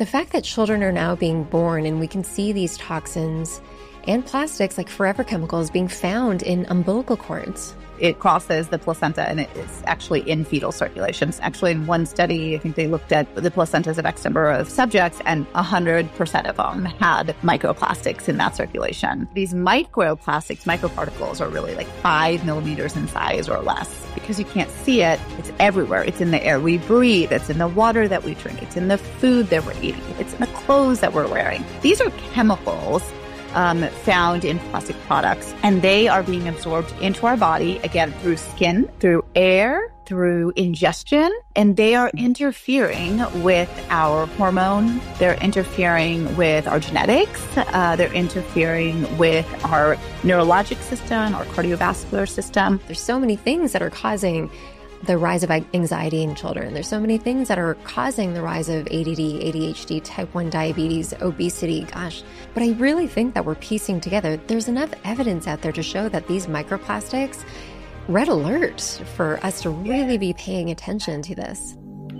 The fact that children are now being born and we can see these toxins and plastics like forever chemicals being found in umbilical cords. It crosses the placenta and it is actually in fetal circulations. Actually, in one study, I think they looked at the placentas of X number of subjects and 100% of them had microplastics in that circulation. These microplastics, microparticles, are really like 5 millimeters in size or less. Because you can't see it, it's everywhere. It's in the air we breathe. It's in the water that we drink. It's in the food that we're eating. It's in the clothes that we're wearing. These are chemicals found in plastic products, and they are being absorbed into our body, again, through skin, through air, through ingestion, and they are interfering with our hormone. They're interfering with our genetics. They're interfering with our neurologic system, our cardiovascular system. There's so many things that are causing the rise of anxiety in children. There's so many things that are causing the rise of ADD, ADHD, type 1 diabetes, obesity, gosh. But I really think that we're piecing together. There's enough evidence out there to show that these microplastics, red alert for us to really be paying attention to this.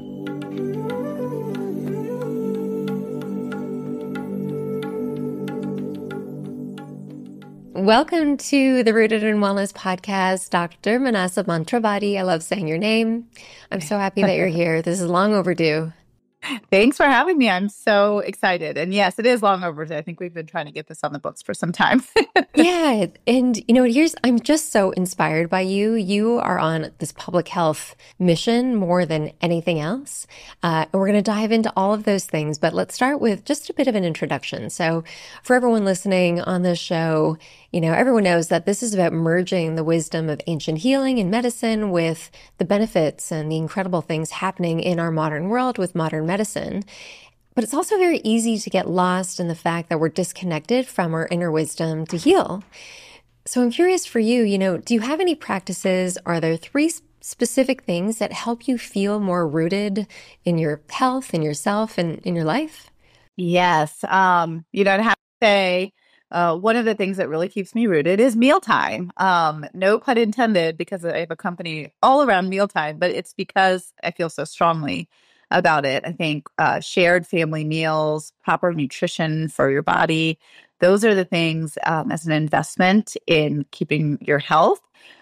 Welcome to the Rooted in Wellness podcast, Dr. Manasa Mantravadi. I love saying your name. I'm so happy that you're here. This is long overdue. Thanks for having me. I'm so excited. And yes, it is long overdue. I think we've been trying to get this on the books for some time. Yeah. And I'm just so inspired by you. You are on this public health mission more than anything else. And we're going to dive into all of those things, but let's start with just a bit of an introduction. So for everyone listening on this show, everyone knows that this is about merging the wisdom of ancient healing and medicine with the benefits and the incredible things happening in our modern world with modern medicine. But it's also very easy to get lost in the fact that we're disconnected from our inner wisdom to heal. So I'm curious for you, do you have any practices? Are there 3 specific things that help you feel more rooted in your health, in yourself, and in your life? Yes. I'd have to say, one of the things that really keeps me rooted is mealtime. No pun intended, because I have a company all around mealtime, but it's because I feel so strongly about it. I think shared family meals, proper nutrition for your body, those are the things as an investment in keeping your health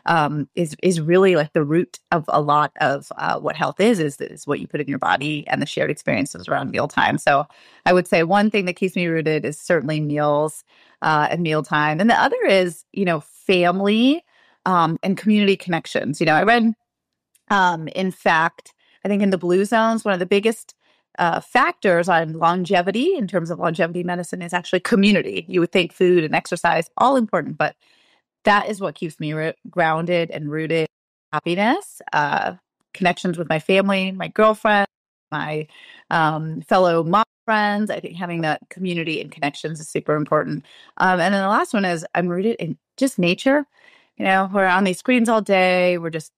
is really like the root of a lot of what health is what you put in your body and the shared experiences around mealtime. So I would say one thing that keeps me rooted is certainly meals and mealtime. And the other is, family and community connections. I read, in fact, I think in the Blue Zones, one of the biggest factors on longevity in terms of longevity medicine is actually community. You would think food and exercise, all important, but that is what keeps me grounded and rooted. Happiness, connections with my family, my girlfriend, my fellow mom friends. I think having that community and connections is super important. And then the last one is I'm rooted in just nature. We're on these screens all day.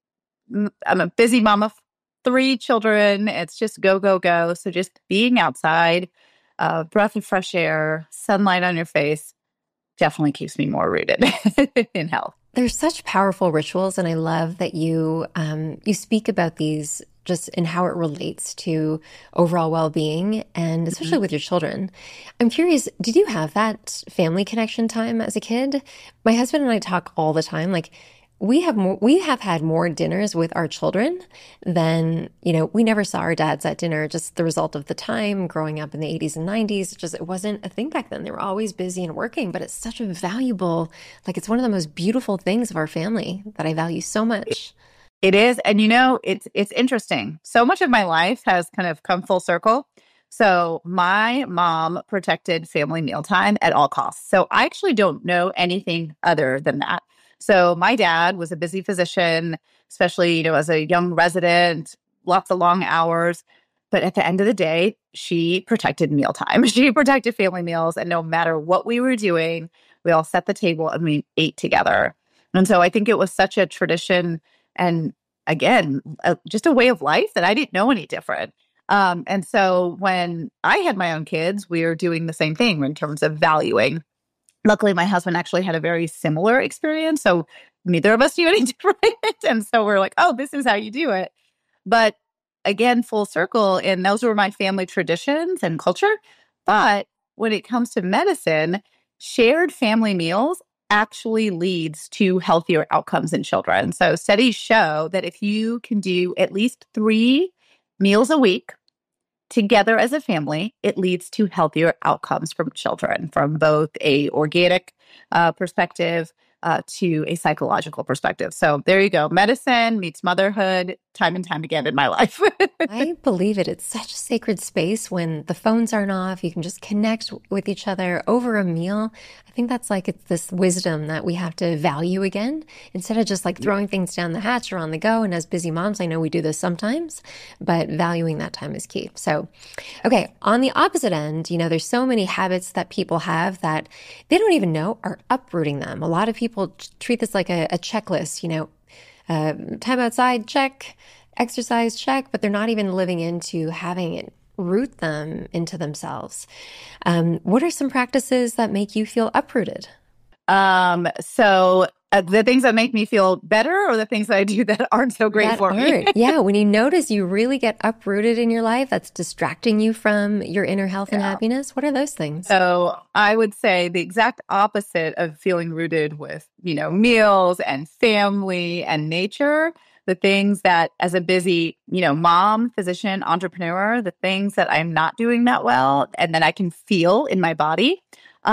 I'm a busy mom of 3 children. It's just go, go, go. So just being outside, breath of fresh air, sunlight on your face definitely keeps me more rooted in health. There's such powerful rituals, and I love that you speak about these just in how it relates to overall well-being, and especially with your children. I'm curious, did you have that family connection time as a kid? My husband and I talk all the time, like, we have had more dinners with our children than, we never saw our dads at dinner, just the result of the time growing up in the 80s and 90s. It wasn't a thing back then. They were always busy and working, but it's such a valuable, it's one of the most beautiful things of our family that I value so much. It is. And it's interesting. So much of my life has kind of come full circle. So my mom protected family mealtime at all costs. So I actually don't know anything other than that. So my dad was a busy physician, especially, as a young resident, lots of long hours. But at the end of the day, she protected mealtime. She protected family meals. And no matter what we were doing, we all set the table and we ate together. And so I think it was such a tradition and, again, just a way of life that I didn't know any different. And so when I had my own kids, we were doing the same thing in terms of valuing. Luckily, my husband actually had a very similar experience. So neither of us do any different. And so we're like, oh, this is how you do it. But again, full circle. And those were my family traditions and culture. But when it comes to medicine, shared family meals actually leads to healthier outcomes in children. So studies show that if you can do at least 3 meals a week together as a family, it leads to healthier outcomes from children from both a organic perspective to a psychological perspective. So there you go. Medicine meets motherhood time and time again in my life. I believe it. It's such a sacred space when the phones aren't off. You can just connect with each other over a meal. I think that's like it's this wisdom that we have to value again instead of just like throwing things down the hatch or on the go. And as busy moms, I know we do this sometimes, but valuing that time is key. So, okay, on the opposite end, there's so many habits that people have that they don't even know are uprooting them. A lot of people treat this like a checklist, time outside, check, exercise, check, but they're not even living into having it root them into themselves. What are some practices that make you feel uprooted? So the things that make me feel better or the things that I do that aren't so great for me? Yeah, when you notice you really get uprooted in your life, that's distracting you from your inner health and happiness. What are those things? So I would say the exact opposite of feeling rooted with, meals and family and nature. The things that as a busy, mom, physician, entrepreneur, the things that I'm not doing that well and that I can feel in my body.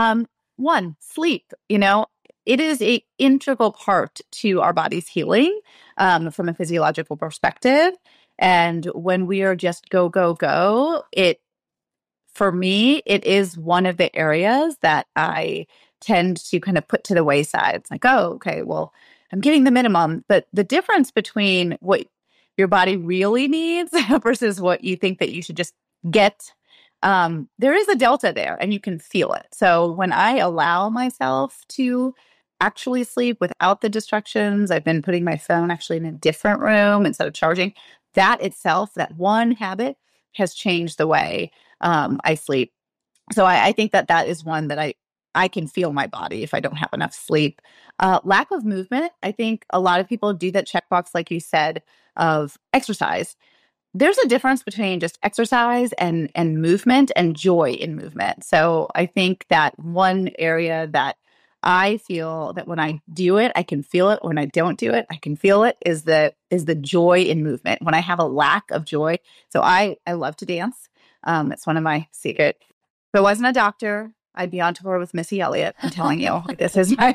One, sleep, it is an integral part to our body's healing from a physiological perspective. And when we are just go, go, go, for me, it is one of the areas that I tend to kind of put to the wayside. It's like, oh, okay, well, I'm getting the minimum. But the difference between what your body really needs versus what you think that you should just get, there is a delta there and you can feel it. So when I allow myself to actually sleep without the distractions, I've been putting my phone actually in a different room instead of charging. That itself, that one habit has changed the way I sleep. So I think that is one that I can feel my body if I don't have enough sleep. Lack of movement. I think a lot of people do that checkbox, like you said, of exercise. There's a difference between just exercise and movement and joy in movement. So I think that one area that I feel that when I do it, I can feel it. When I don't do it, I can feel it is the joy in movement. When I have a lack of joy. So I love to dance. It's one of my secret. If I wasn't a doctor, I'd be on tour with Missy Elliott. I'm telling you, this is my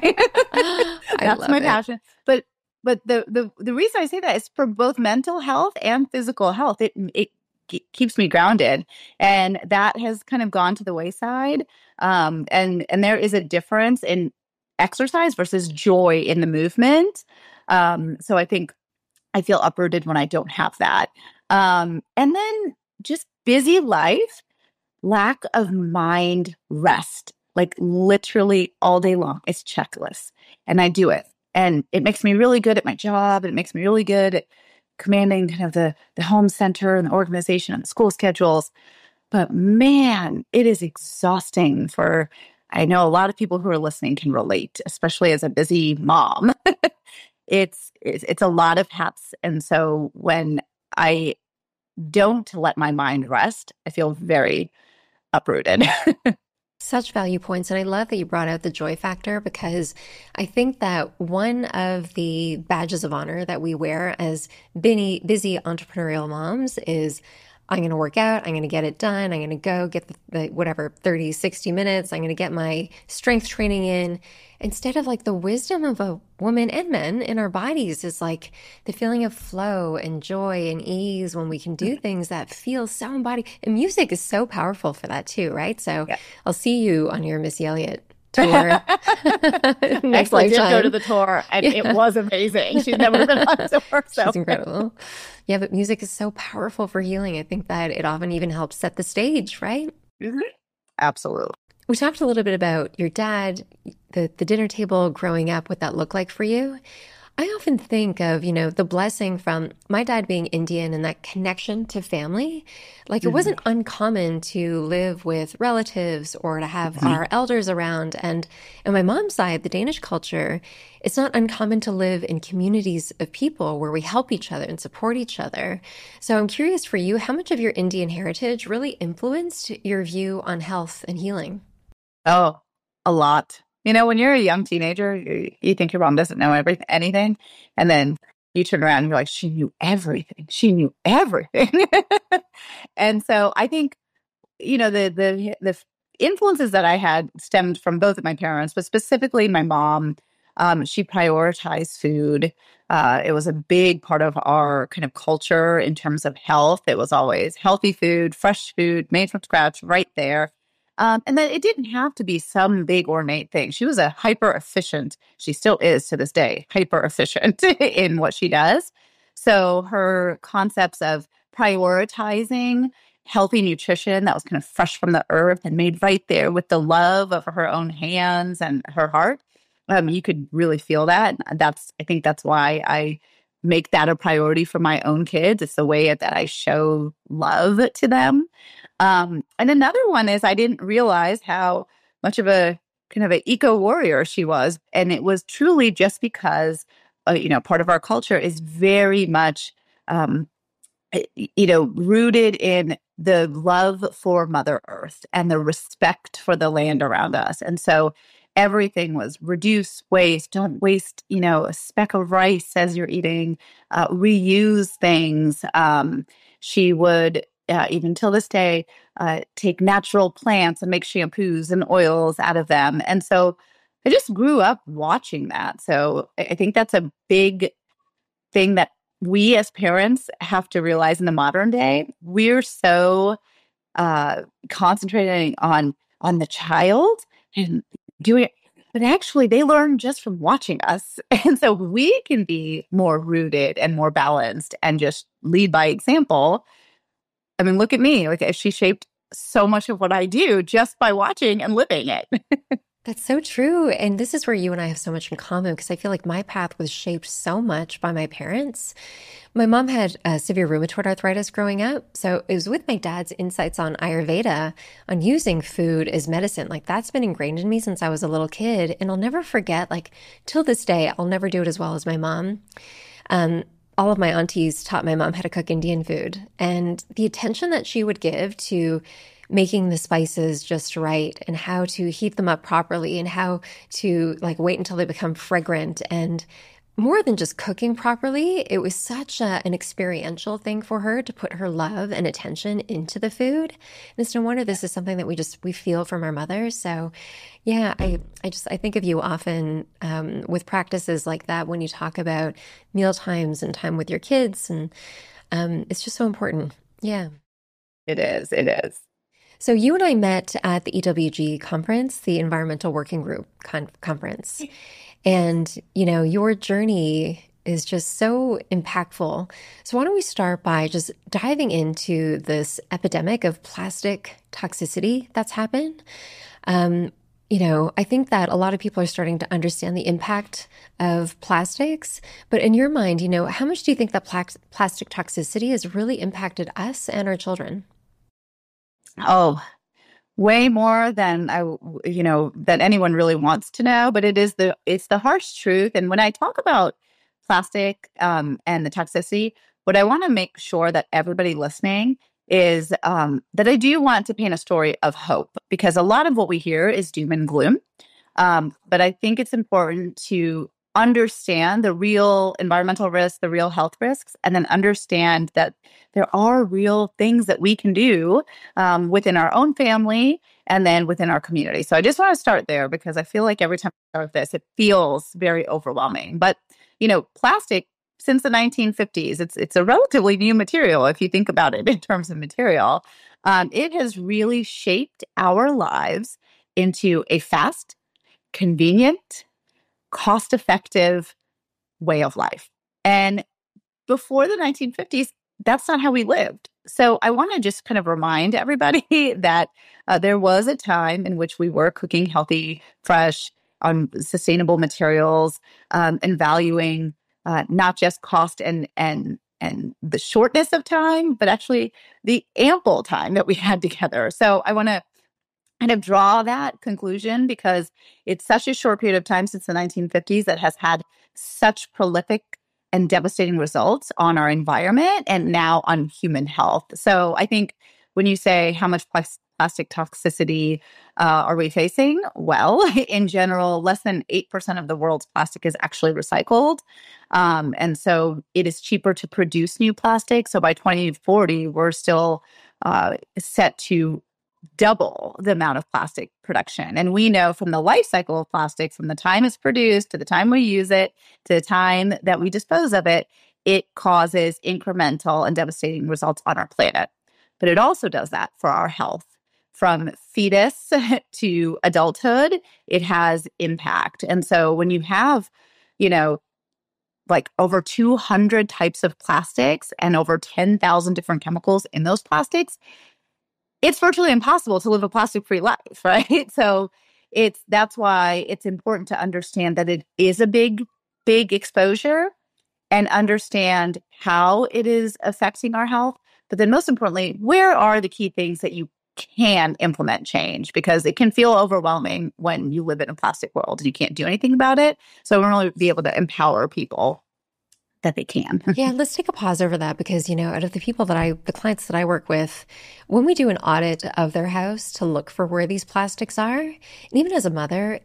that's my passion. But the reason I say that is for both mental health and physical health. It keeps me grounded, and that has kind of gone to the wayside. And there is a difference in exercise versus joy in the movement. So I think I feel uprooted when I don't have that. And then just busy life, lack of mind rest, like literally all day long. It's checklists, and I do it. And it makes me really good at my job. It makes me really good at commanding kind of the home center and the organization and the school schedules. But man, it is exhausting I know a lot of people who are listening can relate, especially as a busy mom. It's a lot of hats. And so when I don't let my mind rest, I feel very uprooted. Such value points. And I love that you brought out the joy factor, because I think that one of the badges of honor that we wear as busy entrepreneurial moms is I'm going to work out, I'm going to get it done, I'm going to go get the whatever 30, 60 minutes, I'm going to get my strength training in. Instead of like the wisdom of a woman and men in our bodies is like the feeling of flow and joy and ease when we can do things that feel so embodied. And music is so powerful for that too, right? So yeah. I'll see you on your Missy Elliott tour next lifetime. I did go to the tour, and it was amazing. She's never been on tour. So. She's incredible. Yeah, but music is so powerful for healing. I think that it often even helps set the stage, right? Mm-hmm. Absolutely. We talked a little bit about your dad, the dinner table growing up, what that looked like for you. I often think of, the blessing from my dad being Indian and that connection to family. Like it Mhm. wasn't uncommon to live with relatives or to have Mhm. our elders around. And on my mom's side, the Danish culture, it's not uncommon to live in communities of people where we help each other and support each other. So I'm curious for you, how much of your Indian heritage really influenced your view on health and healing? Oh, a lot. When you're a young teenager, you think your mom doesn't know anything. And then you turn around and you're like, she knew everything. She knew everything. And so I think, the influences that I had stemmed from both of my parents, but specifically my mom. She prioritized food. It was a big part of our kind of culture in terms of health. It was always healthy food, fresh food, made from scratch, right there. And then it didn't have to be some big ornate thing. She was a hyper efficient, she still is to this day, hyper efficient in what she does. So her concepts of prioritizing healthy nutrition that was kind of fresh from the earth and made right there with the love of her own hands and her heart. You could really feel that. I think that's why I make that a priority for my own kids. It's the way that I show love to them. And another one is I didn't realize how much of a kind of an eco warrior she was. And it was truly just because, part of our culture is very much, um, rooted in the love for Mother Earth and the respect for the land around us. And so everything was reduce waste, don't waste, a speck of rice as you're eating, reuse things. She would, even till this day, take natural plants and make shampoos and oils out of them. And so I just grew up watching that. So I think that's a big thing that we as parents have to realize in the modern day. We're so concentrating on the child and doing it, but actually they learn just from watching us. And so we can be more rooted and more balanced and just lead by example. I mean, look at me. Like she shaped so much of what I do just by watching and living it. That's so true. And this is where you and I have so much in common because I feel like my path was shaped so much by my parents. My mom had severe rheumatoid arthritis growing up. So it was with my dad's insights on Ayurveda, on using food as medicine. Like that's been ingrained in me since I was a little kid. And I'll never forget, like till this day, I'll never do it as well as my mom. Um, all of my aunties taught my mom how to cook Indian food. And the attention that she would give to making the spices just right and how to heat them up properly and how to like wait until they become fragrant and more than just cooking properly, it was such an experiential thing for her to put her love and attention into the food. And it's no wonder this is something that we feel from our mothers. So, yeah, I think of you often with practices like that when you talk about meal times and time with your kids, and it's just so important. Yeah. It is. It is. So you and I met at the EWG conference, the Environmental Working Group conference. And, your journey is just so impactful. So why don't we start by just diving into this epidemic of plastic toxicity that's happened? I think that a lot of people are starting to understand the impact of plastics. But in your mind, how much do you think that plastic toxicity has really impacted us and our children? Oh, way more than that anyone really wants to know, but it's the harsh truth. And when I talk about plastic and the toxicity, what I want to make sure that everybody listening is that I do want to paint a story of hope, because a lot of what we hear is doom and gloom. But I think it's important to understand the real environmental risks, the real health risks, and then understand that there are real things that we can do within our own family and then within our community. So I just want to start there because I feel like every time I start this, it feels very overwhelming. But, plastic since the 1950s, it's a relatively new material if you think about it in terms of material. It has really shaped our lives into a fast, convenient, cost-effective way of life. And before the 1950s, that's not how we lived. So I want to just kind of remind everybody that there was a time in which we were cooking healthy, fresh, on sustainable materials, and valuing not just cost and the shortness of time, but actually the ample time that we had together. So I want to kind of draw that conclusion because it's such a short period of time since the 1950s that has had such prolific and devastating results on our environment and now on human health. So I think when you say how much plastic toxicity are we facing? Well, in general, less than 8% of the world's plastic is actually recycled. And so it is cheaper to produce new plastic. So by 2040, we're still set to double the amount of plastic production. And we know from the life cycle of plastic, from the time it's produced to the time we use it to the time that we dispose of it, it causes incremental and devastating results on our planet. But it also does that for our health. From fetus to adulthood, it has impact. And so when you have, like over 200 types of plastics and over 10,000 different chemicals in those plastics, it's virtually impossible to live a plastic-free life, right? So that's why it's important to understand that it is a big, big exposure and understand how it is affecting our health. But then most importantly, where are the key things that you can implement change? Because it can feel overwhelming when you live in a plastic world and you can't do anything about it. So we really be able to empower people that they can. Yeah, let's take a pause over that because, out of the clients that I work with, when we do an audit of their house to look for where these plastics are, and even as a mother,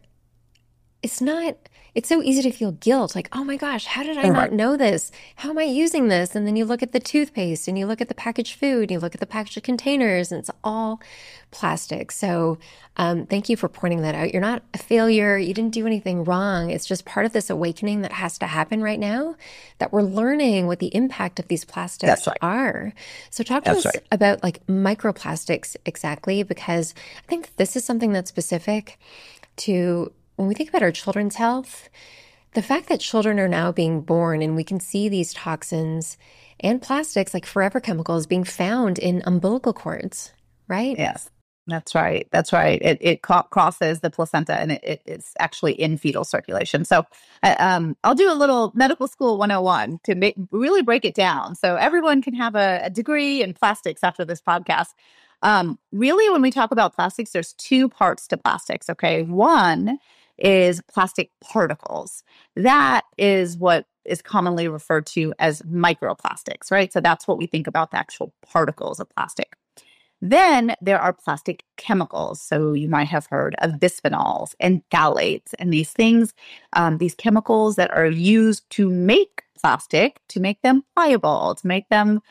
it's so easy to feel guilt. Like, oh my gosh, how did I not know this? How am I using this? And then you look at the toothpaste and you look at the packaged food, and you look at the packaged containers, and it's all plastic. So thank you for pointing that out. You're not a failure. You didn't do anything wrong. It's just part of this awakening that has to happen right now, that we're learning what the impact of these plastics are. So talk to us about like microplastics exactly, because I think this is something that's specific to when we think about our children's health. The fact that children are now being born and we can see these toxins and plastics like forever chemicals being found in umbilical cords, right? Yes, that's right. That's right. It crosses the placenta and it's actually in fetal circulation. So I'll do a little medical school 101 to really break it down so everyone can have a degree in plastics after this podcast. Really, when we talk about plastics, there's two parts to plastics, okay? One is plastic particles. That is what is commonly referred to as microplastics, right? So that's what we think about, the actual particles of plastic. Then there are plastic chemicals. So you might have heard of bisphenols and phthalates and these things, these chemicals that are used to make plastic, to make them pliable, to make them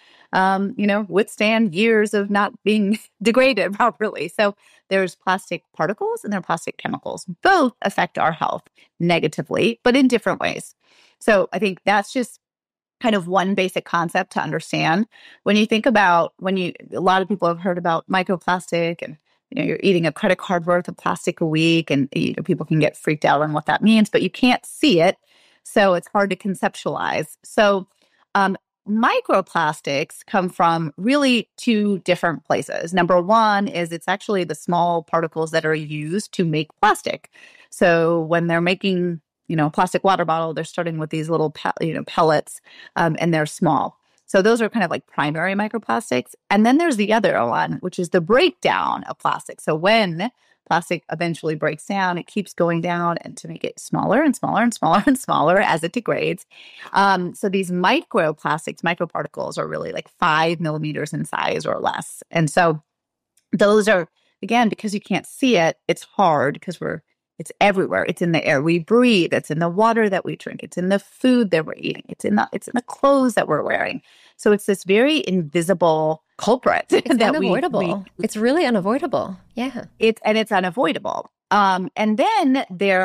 withstand years of not being degraded properly. So there's plastic particles and there are plastic chemicals. Both affect our health negatively, but in different ways. So I think that's just kind of one basic concept to understand. When you think about a lot of people have heard about microplastic and you're eating a credit card worth of plastic a week, and people can get freaked out on what that means, but you can't see it. So it's hard to conceptualize. So microplastics come from really two different places. Number one is it's actually the small particles that are used to make plastic. So when they're making, a plastic water bottle, they're starting with these little, pellets, and they're small. So those are kind of like primary microplastics. And then there's the other one, which is the breakdown of plastic. So when plastic eventually breaks down, it keeps going down and to make it smaller and smaller and smaller and smaller as it degrades. So these microplastics, microparticles are really like 5 millimeters in size or less. And so those are, again, because you can't see it, it's hard because it's everywhere. It's in the air we breathe. It's in the water that we drink. It's in the food that we're eating. It's in the clothes that we're wearing. So it's this very invisible culprit. It's unavoidable. It's really unavoidable. Yeah. It's unavoidable. And then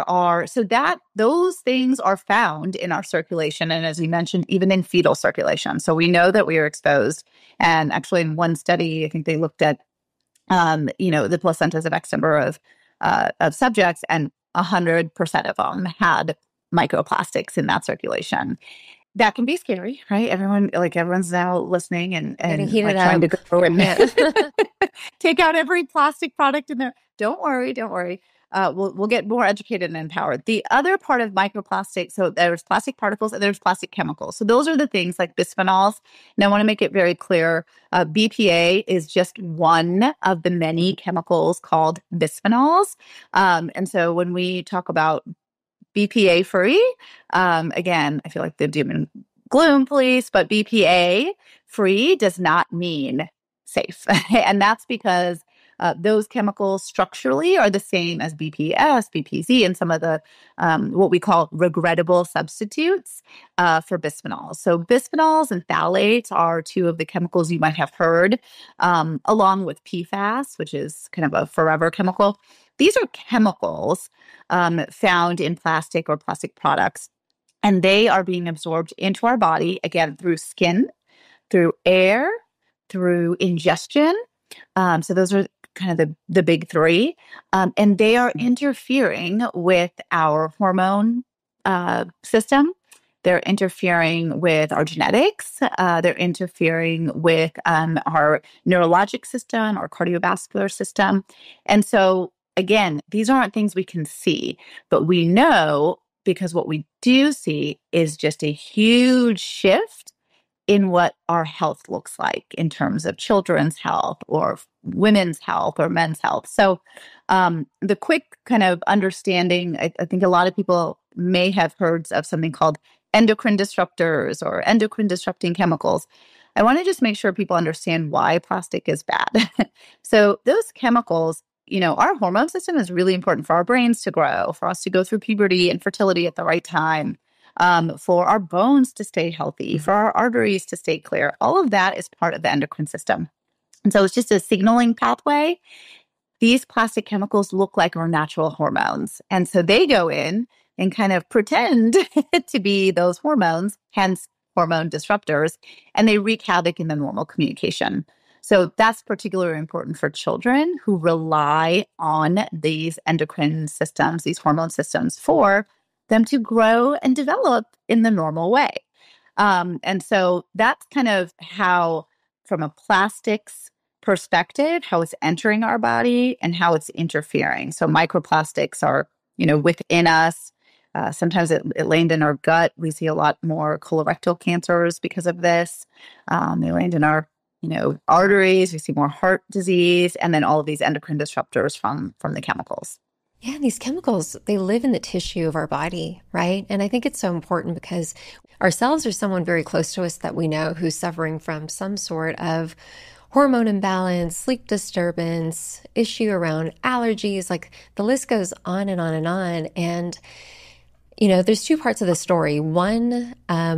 those things are found in our circulation. And as you mentioned, even in fetal circulation. So we know that we are exposed. And actually in one study, I think they looked at, the placentas of X number of subjects, and 100% of them had microplastics in that circulation. That can be scary, right? Everyone's now listening and trying to go and take out every plastic product in there. Don't worry. we'll get more educated and empowered. The other part of microplastics, so there's plastic particles and there's plastic chemicals. So those are the things like bisphenols. And I want to make it very clear, BPA is just one of the many chemicals called bisphenols. And so when we talk about BPA free, again, I feel like the doom and gloom police, but BPA free does not mean safe. And that's because those chemicals structurally are the same as BPS, BPZ, and some of the what we call regrettable substitutes for bisphenols. So bisphenols and phthalates are two of the chemicals you might have heard, along with PFAS, which is kind of a forever chemical. These are chemicals found in plastic or plastic products, and they are being absorbed into our body, again, through skin, through air, through ingestion. So those are kind of the big three. And they are interfering with our hormone system. They're interfering with our genetics. They're interfering with our neurologic system, our cardiovascular system. And so, again, these aren't things we can see, but we know because what we do see is just a huge shift in what our health looks like in terms of children's health or women's health or men's health. So the quick kind of understanding, I think a lot of people may have heard of something called endocrine disruptors or endocrine disrupting chemicals. I want to just make sure people understand why plastic is bad. So those chemicals, our hormone system is really important for our brains to grow, for us to go through puberty and fertility at the right time. For our bones to stay healthy, for our arteries to stay clear. All of that is part of the endocrine system. And so it's just a signaling pathway. These plastic chemicals look like our natural hormones. And so they go in and kind of pretend to be those hormones, hence hormone disruptors, and they wreak havoc in the normal communication. So that's particularly important for children who rely on these endocrine systems, these hormone systems for them to grow and develop in the normal way. And so that's kind of how, from a plastics perspective, how it's entering our body and how it's interfering. So microplastics are, within us. Sometimes it land in our gut. We see a lot more colorectal cancers because of this. They land in our, arteries. We see more heart disease, and then all of these endocrine disruptors from the chemicals. Yeah, these chemicals, they live in the tissue of our body, right? And I think it's so important because ourselves or someone very close to us that we know who's suffering from some sort of hormone imbalance, sleep disturbance, issue around allergies, like the list goes on and on and on. And, there's two parts of the story. One,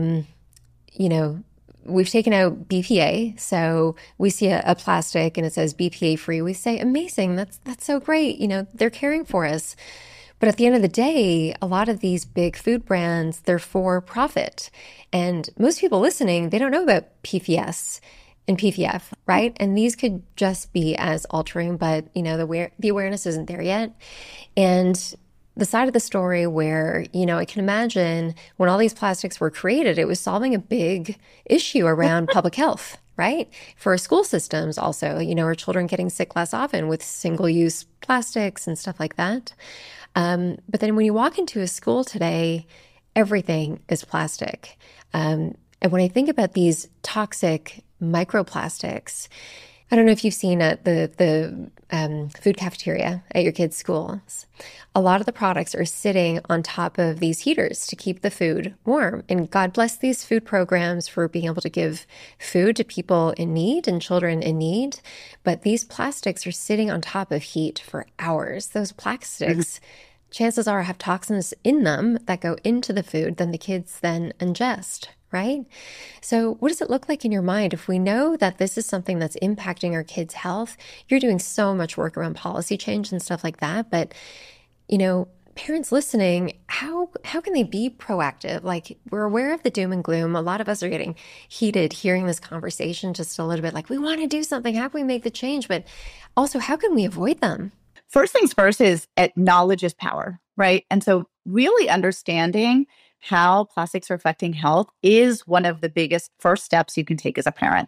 we've taken out BPA. So we see a plastic and it says BPA free. We say, amazing. That's so great. They're caring for us. But at the end of the day, a lot of these big food brands, they're for profit. And most people listening, they don't know about PFS and PPF, right? And these could just be as altering, but the awareness isn't there yet. And the side of the story where, I can imagine when all these plastics were created, it was solving a big issue around public health, right? For our school systems also, our children getting sick less often with single-use plastics and stuff like that. But then when you walk into a school today, everything is plastic. And when I think about these toxic microplastics, I don't know if you've seen the food cafeteria at your kids' schools. A lot of the products are sitting on top of these heaters to keep the food warm. And God bless these food programs for being able to give food to people in need and children in need. But these plastics are sitting on top of heat for hours. Those plastics, chances are, have toxins in them that go into the food that the kids then ingest. Right? So what does it look like in your mind if we know that this is something that's impacting our kids' health? You're doing so much work around policy change and stuff like that. But, parents listening, how can they be proactive? Like, we're aware of the doom and gloom. A lot of us are getting heated hearing this conversation just a little bit like, we want to do something. How can we make the change? But also, how can we avoid them? First things first is knowledge is power, right? And so really understanding how plastics are affecting health is one of the biggest first steps you can take as a parent.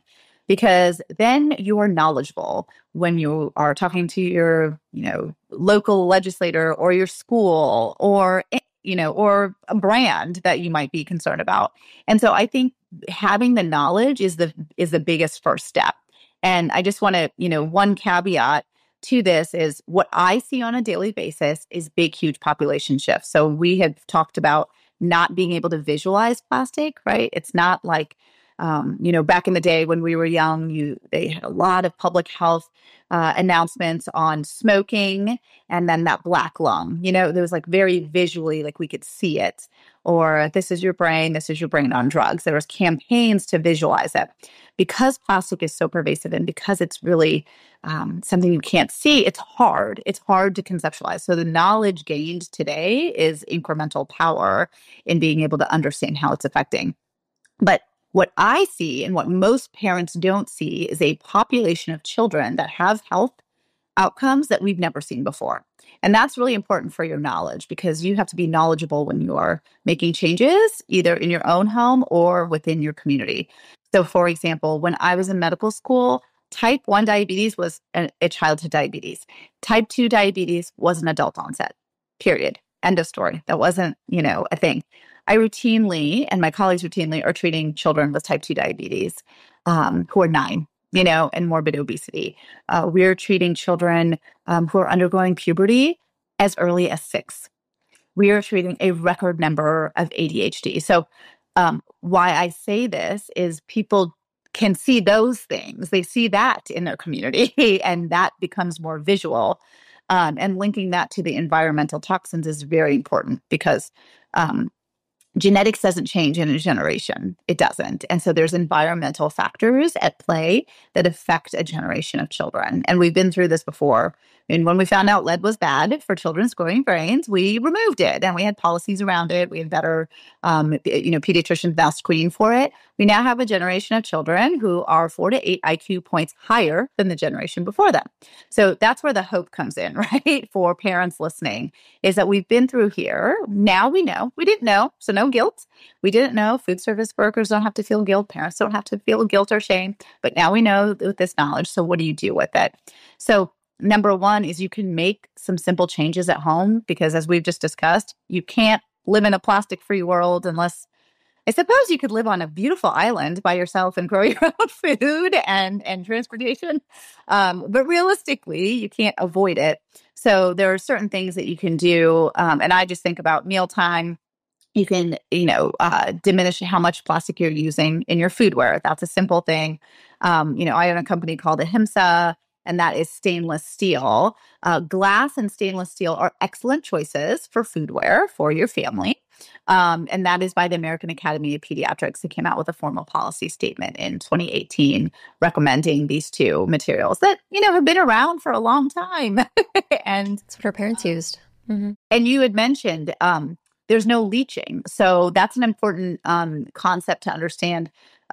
because then you're knowledgeable when you are talking to your, local legislator or your school or, or a brand that you might be concerned about. And so I think having the knowledge is the biggest first step. And I just want to, one caveat to this is what I see on a daily basis is big, huge population shifts. So we have talked about not being able to visualize plastic, right? It's not like, back in the day when we were young, they had a lot of public health announcements on smoking and then that black lung. There was like very visually, like we could see it. Or this is your brain on drugs. There was campaigns to visualize it. Because plastic is so pervasive and because it's really something you can't see, it's hard. It's hard to conceptualize. So the knowledge gained today is incremental power in being able to understand how it's affecting. But what I see and what most parents don't see is a population of children that have health outcomes that we've never seen before. And that's really important for your knowledge because you have to be knowledgeable when you are making changes, either in your own home or within your community. So, for example, when I was in medical school, type 1 diabetes was a childhood diabetes. Type 2 diabetes was an adult onset, period. End of story. That wasn't, a thing. I routinely, and my colleagues routinely, are treating children with type 2 diabetes who are 9, and morbid obesity. We're treating children who are undergoing puberty as early as 6. We are treating a record number of ADHD. So why I say this is people can see those things. They see that in their community, and that becomes more visual. And linking that to the environmental toxins is very important because genetics doesn't change in a generation. It doesn't. And so there's environmental factors at play that affect a generation of children. And we've been through this before. And when we found out lead was bad for children's growing brains, we removed it and we had policies around it. We had better, pediatricians now screen for it. We now have a generation of children who are 4 to 8 IQ points higher than the generation before them. So that's where the hope comes in, right? For parents listening, is that we've been through here. Now we know. We didn't know, so no guilt. We didn't know. Food service workers don't have to feel guilt. Parents don't have to feel guilt or shame. But now we know with this knowledge. So what do you do with it? So number one is you can make some simple changes at home because as we've just discussed, you can't live in a plastic-free world unless, I suppose you could live on a beautiful island by yourself and grow your own food and transportation. But realistically, you can't avoid it. So there are certain things that you can do. And I just think about mealtime. You can, diminish how much plastic you're using in your foodware. That's a simple thing. I own a company called Ahimsa, and that is stainless steel. Glass and stainless steel are excellent choices for foodware for your family. And that is by the American Academy of Pediatrics. They came out with a formal policy statement in 2018 recommending these two materials that, have been around for a long time. And that's what our parents used. Mm-hmm. And you had mentioned there's no leaching. So that's an important concept to understand.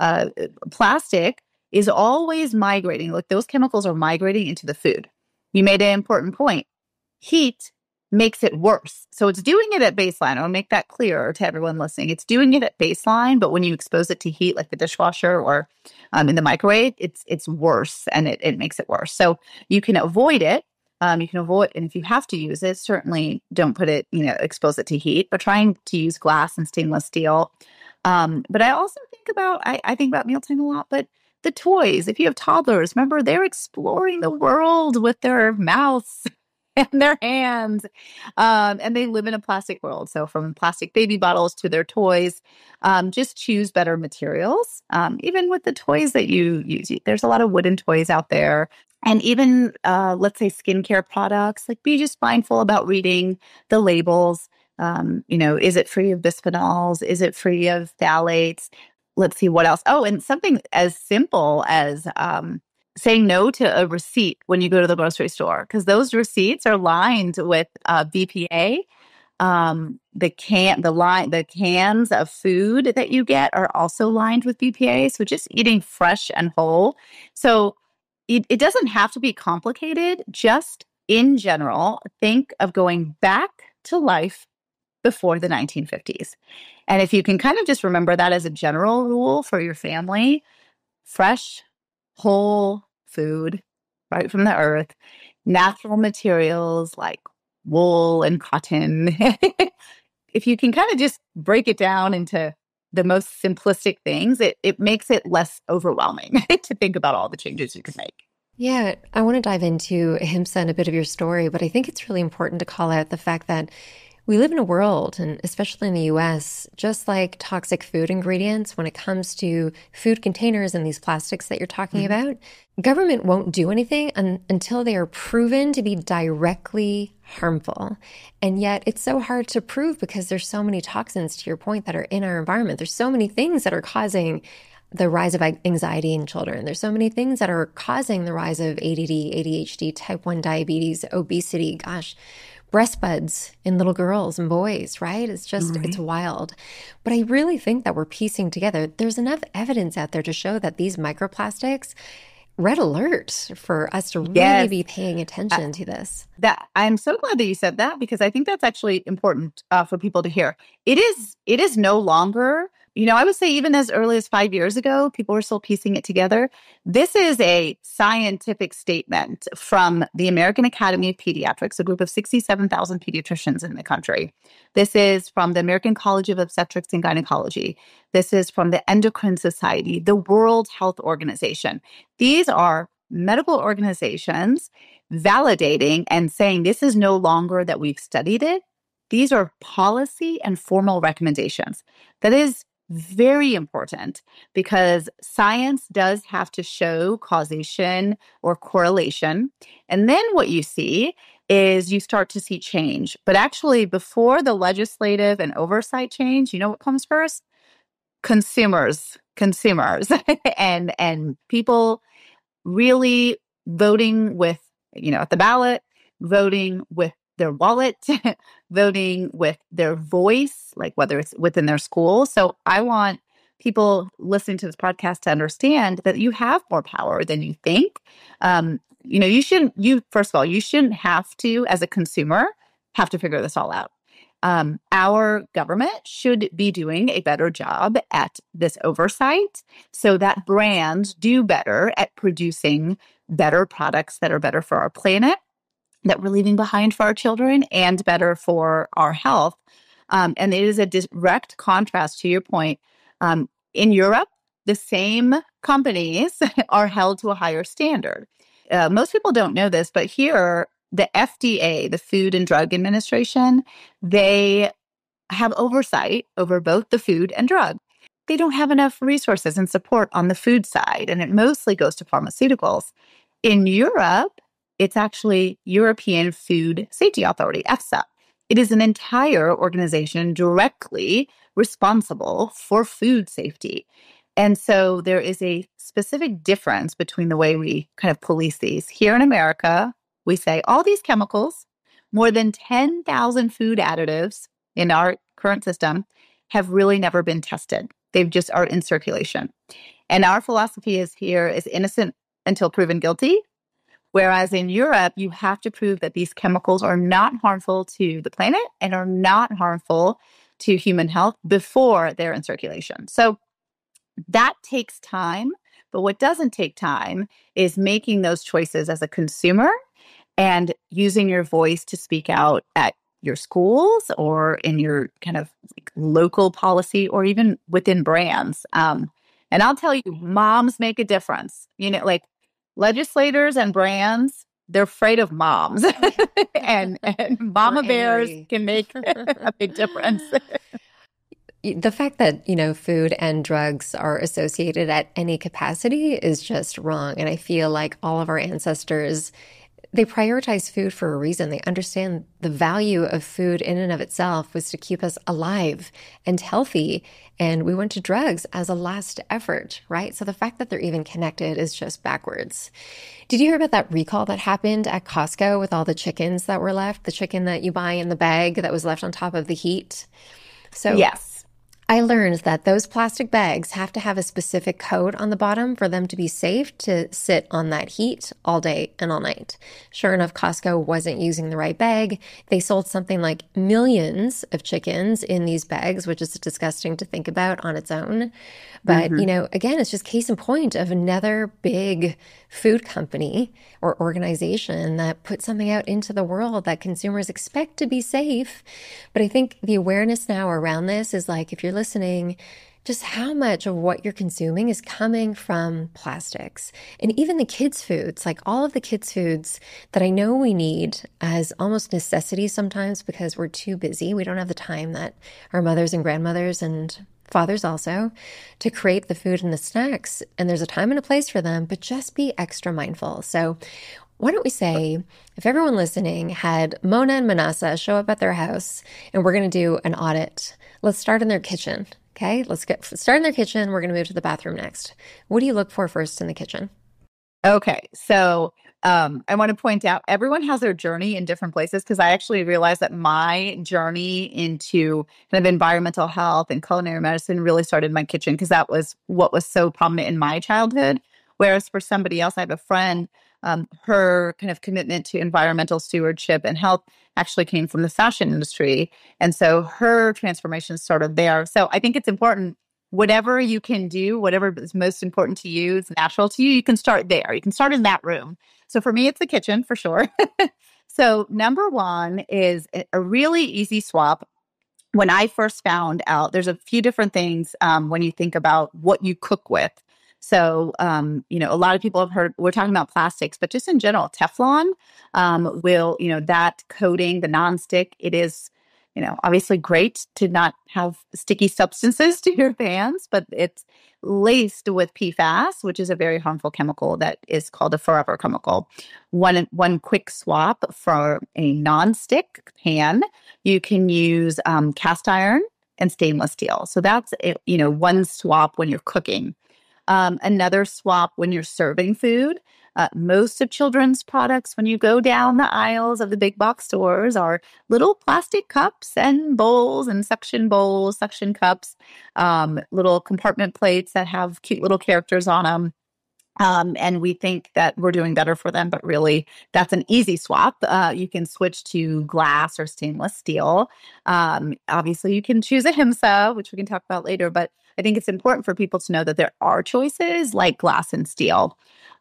Plastic is always migrating. Like those chemicals are migrating into the food. You made an important point. Heat makes it worse. So it's doing it at baseline. I'll make that clear to everyone listening. It's doing it at baseline, but when you expose it to heat, like the dishwasher or in the microwave, it's worse and it makes it worse. So you can avoid it. You can avoid, and if you have to use it, certainly don't put it, expose it to heat, but trying to use glass and stainless steel. But I also think about, I think about mealtime a lot, but the toys, if you have toddlers, remember they're exploring the world with their mouths and their hands, and they live in a plastic world. So from plastic baby bottles to their toys, just choose better materials. Even with the toys that you use, there's a lot of wooden toys out there. And even, let's say, skincare products, like be just mindful about reading the labels. Is it free of bisphenols? Is it free of phthalates? Let's see what else. Oh, and something as simple as saying no to a receipt when you go to the grocery store, because those receipts are lined with BPA. The cans of food that you get are also lined with BPA. So just eating fresh and whole. So it doesn't have to be complicated. Just in general, think of going back to life before the 1950s. And if you can kind of just remember that as a general rule for your family, fresh, whole food right from the earth, natural materials like wool and cotton. If you can kind of just break it down into the most simplistic things, it makes it less overwhelming to think about all the changes you can make. Yeah, I want to dive into Ahimsa and a bit of your story, but I think it's really important to call out the fact that we live in a world, and especially in the US, just like toxic food ingredients, when it comes to food containers and these plastics that you're talking about, government won't do anything until they are proven to be directly harmful. And yet it's so hard to prove because there's so many toxins, to your point, that are in our environment. There's so many things that are causing the rise of anxiety in children. There's so many things that are causing the rise of ADD, ADHD, type 1 diabetes, obesity, gosh, breast buds in little girls and boys, right? It's just, it's wild. But I really think that we're piecing together. There's enough evidence out there to show that these microplastics, red alert for us to really be paying attention to this. That I'm so glad that you said that, because I think that's actually important for people to hear. It is no longer, I would say even as early as 5 years ago, people were still piecing it together. This is a scientific statement from the American Academy of Pediatrics, a group of 67,000 pediatricians in the country. This is from the American College of Obstetrics and Gynecology. This is from the Endocrine Society, the World Health Organization. These are medical organizations validating and saying this is no longer that we've studied it. These are policy and formal recommendations. That is very important because science does have to show causation or correlation. And then what you see is you start to see change. But actually, before the legislative and oversight change, you know what comes first? Consumers, and people really voting with, at the ballot, voting with their wallet, voting with their voice, like whether it's within their school. So I want people listening to this podcast to understand that you have more power than you think. First of all, you shouldn't have to, as a consumer, have to figure this all out. Our government should be doing a better job at this oversight so that brands do better at producing better products that are better for our planet, that we're leaving behind for our children, and better for our health. And it is a direct contrast to your point. In Europe, the same companies are held to a higher standard. Most people don't know this, but here, the FDA, the Food and Drug Administration, they have oversight over both the food and drug. They don't have enough resources and support on the food side, and it mostly goes to pharmaceuticals. In Europe, it's actually European Food Safety Authority, EFSA. It is an entire organization directly responsible for food safety. And so there is a specific difference between the way we kind of police these. Here in America, we say all these chemicals, more than 10,000 food additives in our current system, have really never been tested. They just are in circulation. And our philosophy is innocent until proven guilty. Whereas in Europe, you have to prove that these chemicals are not harmful to the planet and are not harmful to human health before they're in circulation. So that takes time. But what doesn't take time is making those choices as a consumer and using your voice to speak out at your schools or in your kind of local policy or even within brands. And I'll tell you, moms make a difference. Legislators and brands, they're afraid of moms. and mama bears can make a big difference. The fact that, food and drugs are associated at any capacity is just wrong. And I feel like all of our ancestors, they prioritize food for a reason. They understand the value of food in and of itself was to keep us alive and healthy. And we went to drugs as a last effort, right? So the fact that they're even connected is just backwards. Did you hear about that recall that happened at Costco with all the chickens that were left? The chicken that you buy in the bag that was left on top of the heat? So yes. I learned that those plastic bags have to have a specific coat on the bottom for them to be safe to sit on that heat all day and all night. Sure enough, Costco wasn't using the right bag. They sold something like millions of chickens in these bags, which is disgusting to think about on its own. But, Hmm. again, it's just case in point of another big food company or organization that put something out into the world that consumers expect to be safe. But I think the awareness now around this is like, if you're listening, just how much of what you're consuming is coming from plastics. And even the kids' foods, like all of the kids' foods that I know we need as almost necessities sometimes because we're too busy. We don't have the time that our mothers and grandmothers and fathers also to create the food and the snacks. And there's a time and a place for them, but just be extra mindful. So why don't we say, if everyone listening had Mona and Manasa show up at their house and we're going to do an audit, let's start in their kitchen. Okay, let's get start in their kitchen. We're going to move to the bathroom next. What do you look for first in the kitchen? Okay, so I want to point out everyone has their journey in different places because I actually realized that my journey into kind of environmental health and culinary medicine really started in my kitchen because that was what was so prominent in my childhood. Whereas for somebody else, I have a friend, her kind of commitment to environmental stewardship and health actually came from the fashion industry. And so her transformation started there. So I think it's important whatever you can do, whatever is most important to you, is natural to you, you can start there. You can start in that room. So for me, it's the kitchen for sure. So number one is a really easy swap. When I first found out, there's a few different things when you think about what you cook with. So, a lot of people have heard, we're talking about plastics, but just in general, Teflon that coating, the nonstick, it is, obviously great to not have sticky substances to your pans, but it's laced with PFAS, which is a very harmful chemical that is called a forever chemical. One quick swap for a nonstick pan, you can use cast iron and stainless steel. So that's one swap when you're cooking. Another swap when you're serving food. Most of children's products, when you go down the aisles of the big box stores, are little plastic cups and bowls and suction bowls, suction cups, little compartment plates that have cute little characters on them. And we think that we're doing better for them, but really that's an easy swap. You can switch to glass or stainless steel. Obviously, you can choose a HIMSA, which we can talk about later, but I think it's important for people to know that there are choices like glass and steel.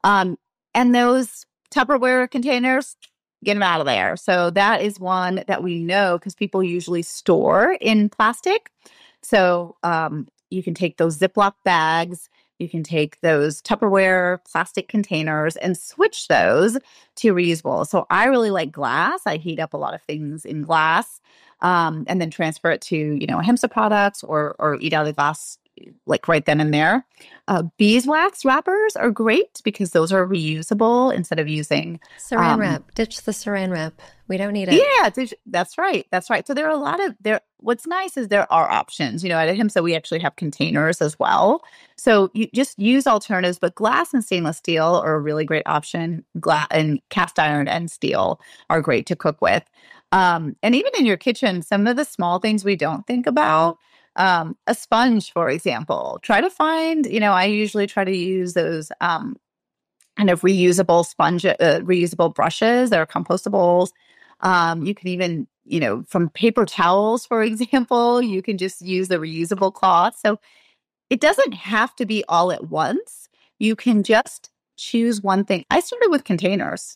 And those Tupperware containers, get them out of there. So that is one that we know because people usually store in plastic. So you can take those Ziploc bags. You can take those Tupperware plastic containers and switch those to reusable. So I really like glass. I heat up a lot of things in glass and then transfer it to, HEMSA products or eat out of the glass like right then and there. Beeswax wrappers are great because those are reusable instead of using Saran wrap. Ditch the saran wrap. We don't need it. Yeah, that's right. That's right. So there are a lot of there. What's nice is there are options. At HIMSA, we actually have containers as well. So you just use alternatives, but glass and stainless steel are a really great option. Glass and cast iron and steel are great to cook with. And even in your kitchen, some of the small things we don't think about. A sponge, for example. Try to find. I usually try to use those kind of reusable reusable brushes that are compostables. You can even, from paper towels, for example, you can just use the reusable cloth. So it doesn't have to be all at once. You can just choose one thing. I started with containers.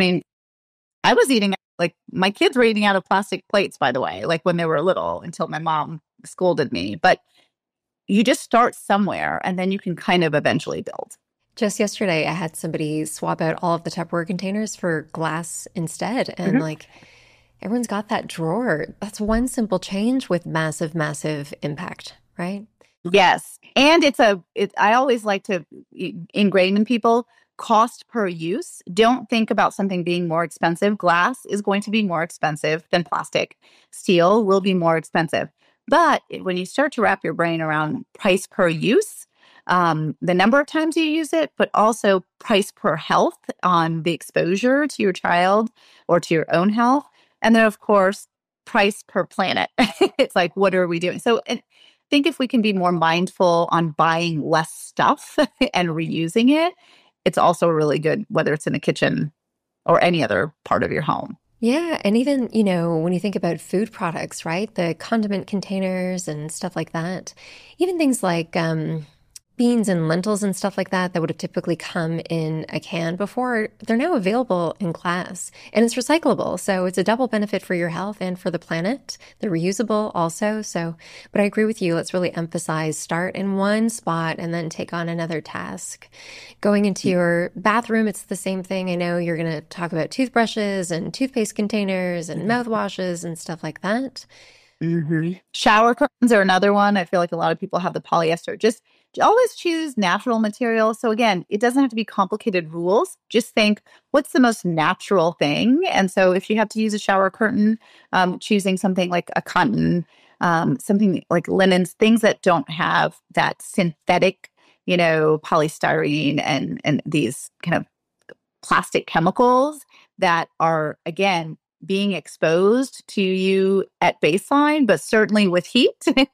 I was eating, like my kids were eating out of plastic plates, by the way, like when they were little until my mom scolded me. But you just start somewhere and then you can kind of eventually build. Just yesterday, I had somebody swap out all of the Tupperware containers for glass instead. And Mhm. like, everyone's got that drawer. That's one simple change with massive, massive impact, right? Yes. And I always like to ingrain in people cost per use. Don't think about something being more expensive. Glass is going to be more expensive than plastic. Steel will be more expensive. But when you start to wrap your brain around price per use, the number of times you use it, but also price per health on the exposure to your child or to your own health. And then, of course, price per planet. It's like, what are we doing? So think if we can be more mindful on buying less stuff and reusing it, it's also really good, whether it's in the kitchen or any other part of your home. Yeah. And even, when you think about food products, right? The condiment containers and stuff like that, even things like beans and lentils and stuff like that would have typically come in a can before, they're now available in glass, and it's recyclable. So it's a double benefit for your health and for the planet. They're reusable also. So, but I agree with you. Let's really emphasize start in one spot and then take on another task. Going into your bathroom, it's the same thing. I know you're going to talk about toothbrushes and toothpaste containers and mouthwashes and stuff like that. Mm-hmm. Shower curtains are another one. I feel like a lot of people have the polyester. Just always choose natural material. So again, it doesn't have to be complicated rules. Just think, what's the most natural thing? And so if you have to use a shower curtain, choosing something like a cotton, something like linens, things that don't have that synthetic, polystyrene and these kind of plastic chemicals that are, again, being exposed to you at baseline, but certainly with heat,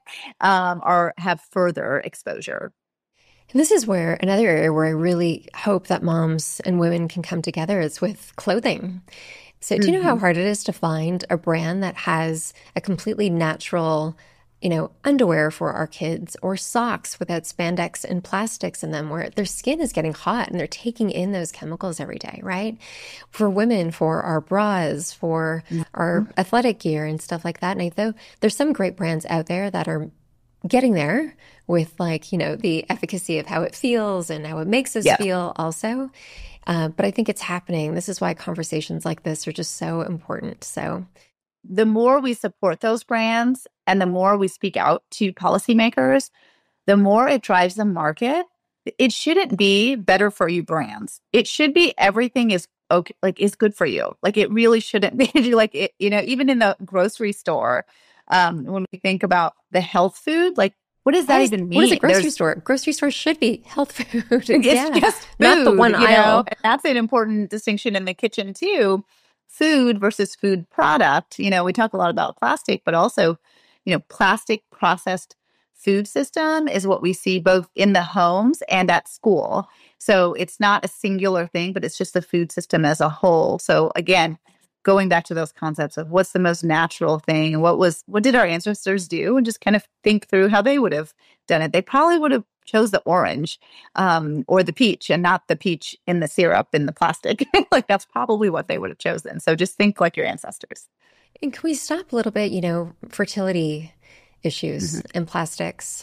or have further exposure. And this is where another area where I really hope that moms and women can come together is with clothing. So do you know how hard it is to find a brand that has a completely natural, underwear for our kids, or socks without spandex and plastics in them, where their skin is getting hot and they're taking in those chemicals every day, right? For women, for our bras, for our athletic gear and stuff like that. And I know there's some great brands out there that are getting there with the efficacy of how it feels and how it makes us feel also. But I think it's happening. This is why conversations like this are just so important. So the more we support those brands and the more we speak out to policymakers, the more it drives the market. It shouldn't be better for you brands. It should be everything is okay, is good for you. It really shouldn't be even in the grocery store, when we think about the health food, what does that even mean? What is a grocery store? Grocery store should be health food. It's just food, not the one aisle. And that's an important distinction in the kitchen too. Food versus food product. We talk a lot about plastic, but also, plastic processed food system is what we see both in the homes and at school. So it's not a singular thing, but it's just the food system as a whole. So again, going back to those concepts of what's the most natural thing and what did our ancestors do, and just kind of think through how they would have done it. They probably would have chose the orange or the peach, and not the peach in the syrup in the plastic. That's probably what they would have chosen. So just think like your ancestors. And can we stop a little bit, fertility issues and plastics?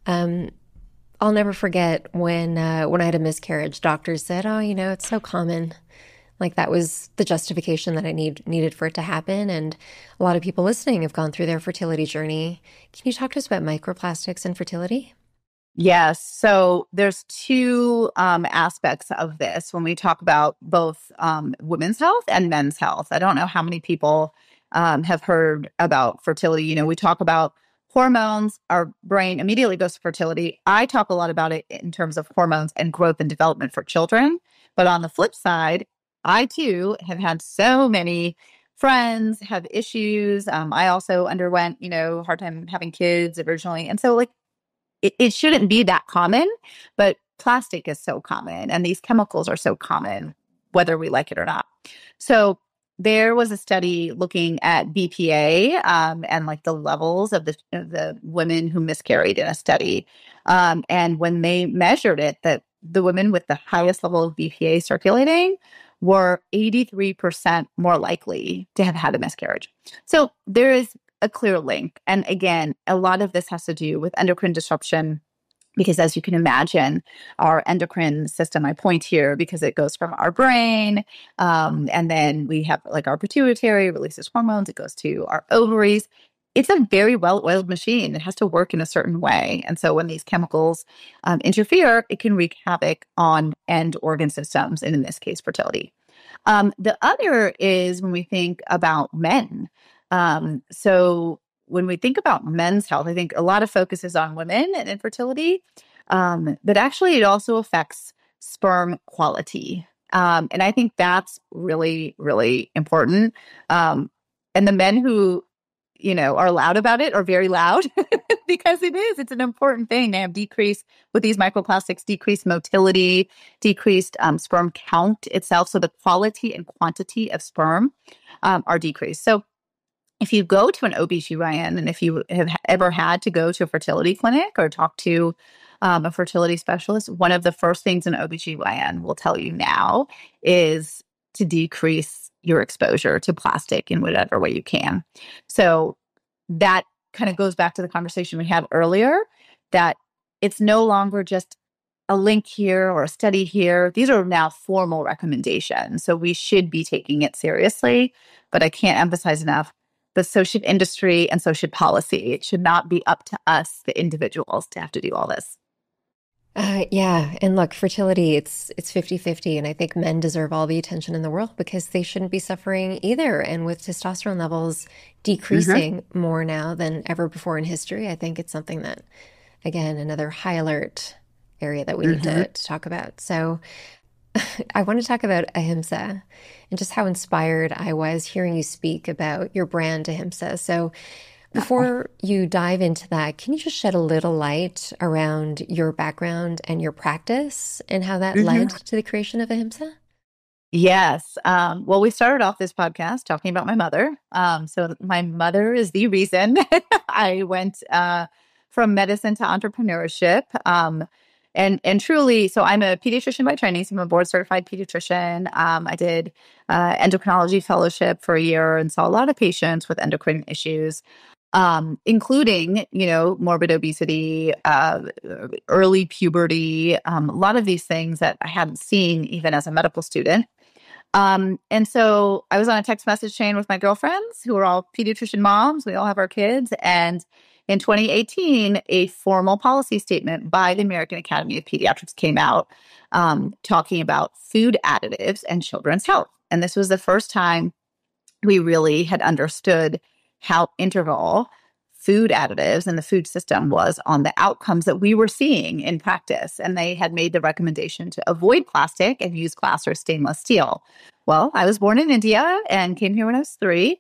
I'll never forget when I had a miscarriage, doctors said, oh, it's so common. That was the justification that I needed for it to happen. And a lot of people listening have gone through their fertility journey. Can you talk to us about microplastics and fertility? Yes. So there's two aspects of this when we talk about both women's health and men's health. I don't know how many people have heard about fertility. We talk about hormones. Our brain immediately goes to fertility. I talk a lot about it in terms of hormones and growth and development for children. But on the flip side, I too have had so many friends have issues. I also underwent, hard time having kids originally. And so it shouldn't be that common, but plastic is so common and these chemicals are so common, whether we like it or not. So there was a study looking at BPA and the levels of the women who miscarried in a study. And when they measured it, that the women with the highest level of BPA circulating were 83% more likely to have had a miscarriage. So there is a clear link. And again, a lot of this has to do with endocrine disruption, because as you can imagine, our endocrine system, I point here because it goes from our brain, and then we have our pituitary releases hormones, it goes to our ovaries. It's a very well-oiled machine. It has to work in a certain way. And so when these chemicals interfere, it can wreak havoc on end organ systems, and in this case, fertility. The other is when we think about men. So when we think about men's health, I think a lot of focus is on women and infertility, but actually it also affects sperm quality. And I think that's really, really important. And the men who, are loud about it are very loud. because it's an important thing to have decrease with these microplastics, decreased motility, decreased sperm count itself. So the quality and quantity of sperm are decreased. So if you go to an OBGYN, and if you have ever had to go to a fertility clinic or talk to a fertility specialist, one of the first things an OBGYN will tell you now is to decrease your exposure to plastic in whatever way you can. So that kind of goes back to the conversation we had earlier, that it's no longer just a link here or a study here. These are now formal recommendations. So we should be taking it seriously, but I can't emphasize enough, but so should industry and so should policy. It should not be up to us, the individuals, to have to do all this. Yeah. And look, fertility, it's 50-50. And I think men deserve all the attention in the world because they shouldn't be suffering either. And with testosterone levels decreasing more now than ever before in history, I think it's something that, again, another high alert area that we need to talk about. So I want to talk about Ahimsa and just how inspired I was hearing you speak about your brand Ahimsa. So before you dive into that, can you just shed a little light around your background and your practice and how that led to the creation of Ahimsa? Yes. Well, we started off this podcast talking about my mother. So my mother is the reason I went from medicine to entrepreneurship. And truly, so I'm a pediatrician by training. So I'm a board certified pediatrician. I did endocrinology fellowship for a year and saw a lot of patients with endocrine issues, including, morbid obesity, early puberty, a lot of these things that I hadn't seen even as a medical student. And so I was on a text message chain with my girlfriends who are all pediatrician moms. We all have our kids. And in 2018, a formal policy statement by the American Academy of Pediatrics came out talking about food additives and children's health. And this was the first time we really had understood how integral food additives and the food system was on the outcomes that we were seeing in practice. And they had made the recommendation to avoid plastic and use glass or stainless steel. Well, I was born in India and came here when I was 3.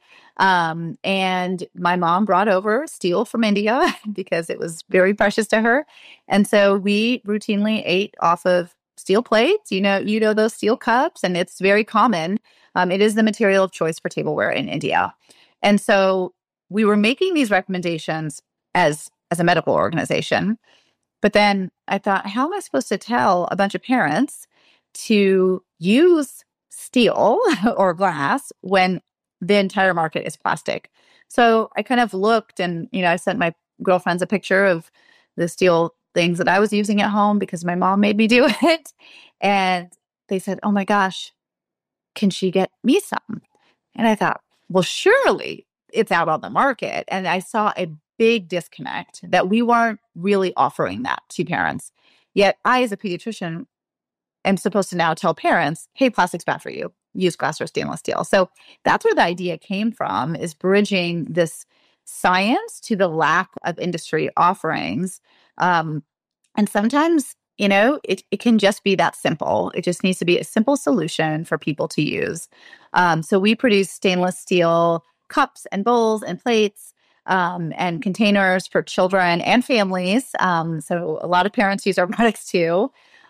And my mom brought over steel from India because it was very precious to her. And so we routinely ate off of steel plates, those steel cups, and it's very common. It is the material of choice for tableware in India. And so we were making these recommendations as a medical organization. But then I thought, how am I supposed to tell a bunch of parents to use steel or glass when the entire market is plastic? So I kind of looked and, I sent my girlfriends a picture of the steel things that I was using at home because my mom made me do it. And they said, oh my gosh, can she get me some? And I thought, well, surely it's out on the market. And I saw a big disconnect that we weren't really offering that to parents. Yet I, as a pediatrician, am supposed to now tell parents, hey, plastic's bad for you. Use glass or stainless steel. So that's where the idea came from, is bridging this science to the lack of industry offerings. And sometimes, it can just be that simple. It just needs to be a simple solution for people to use. So we produce stainless steel cups and bowls and plates and containers for children and families. So a lot of parents use our products too.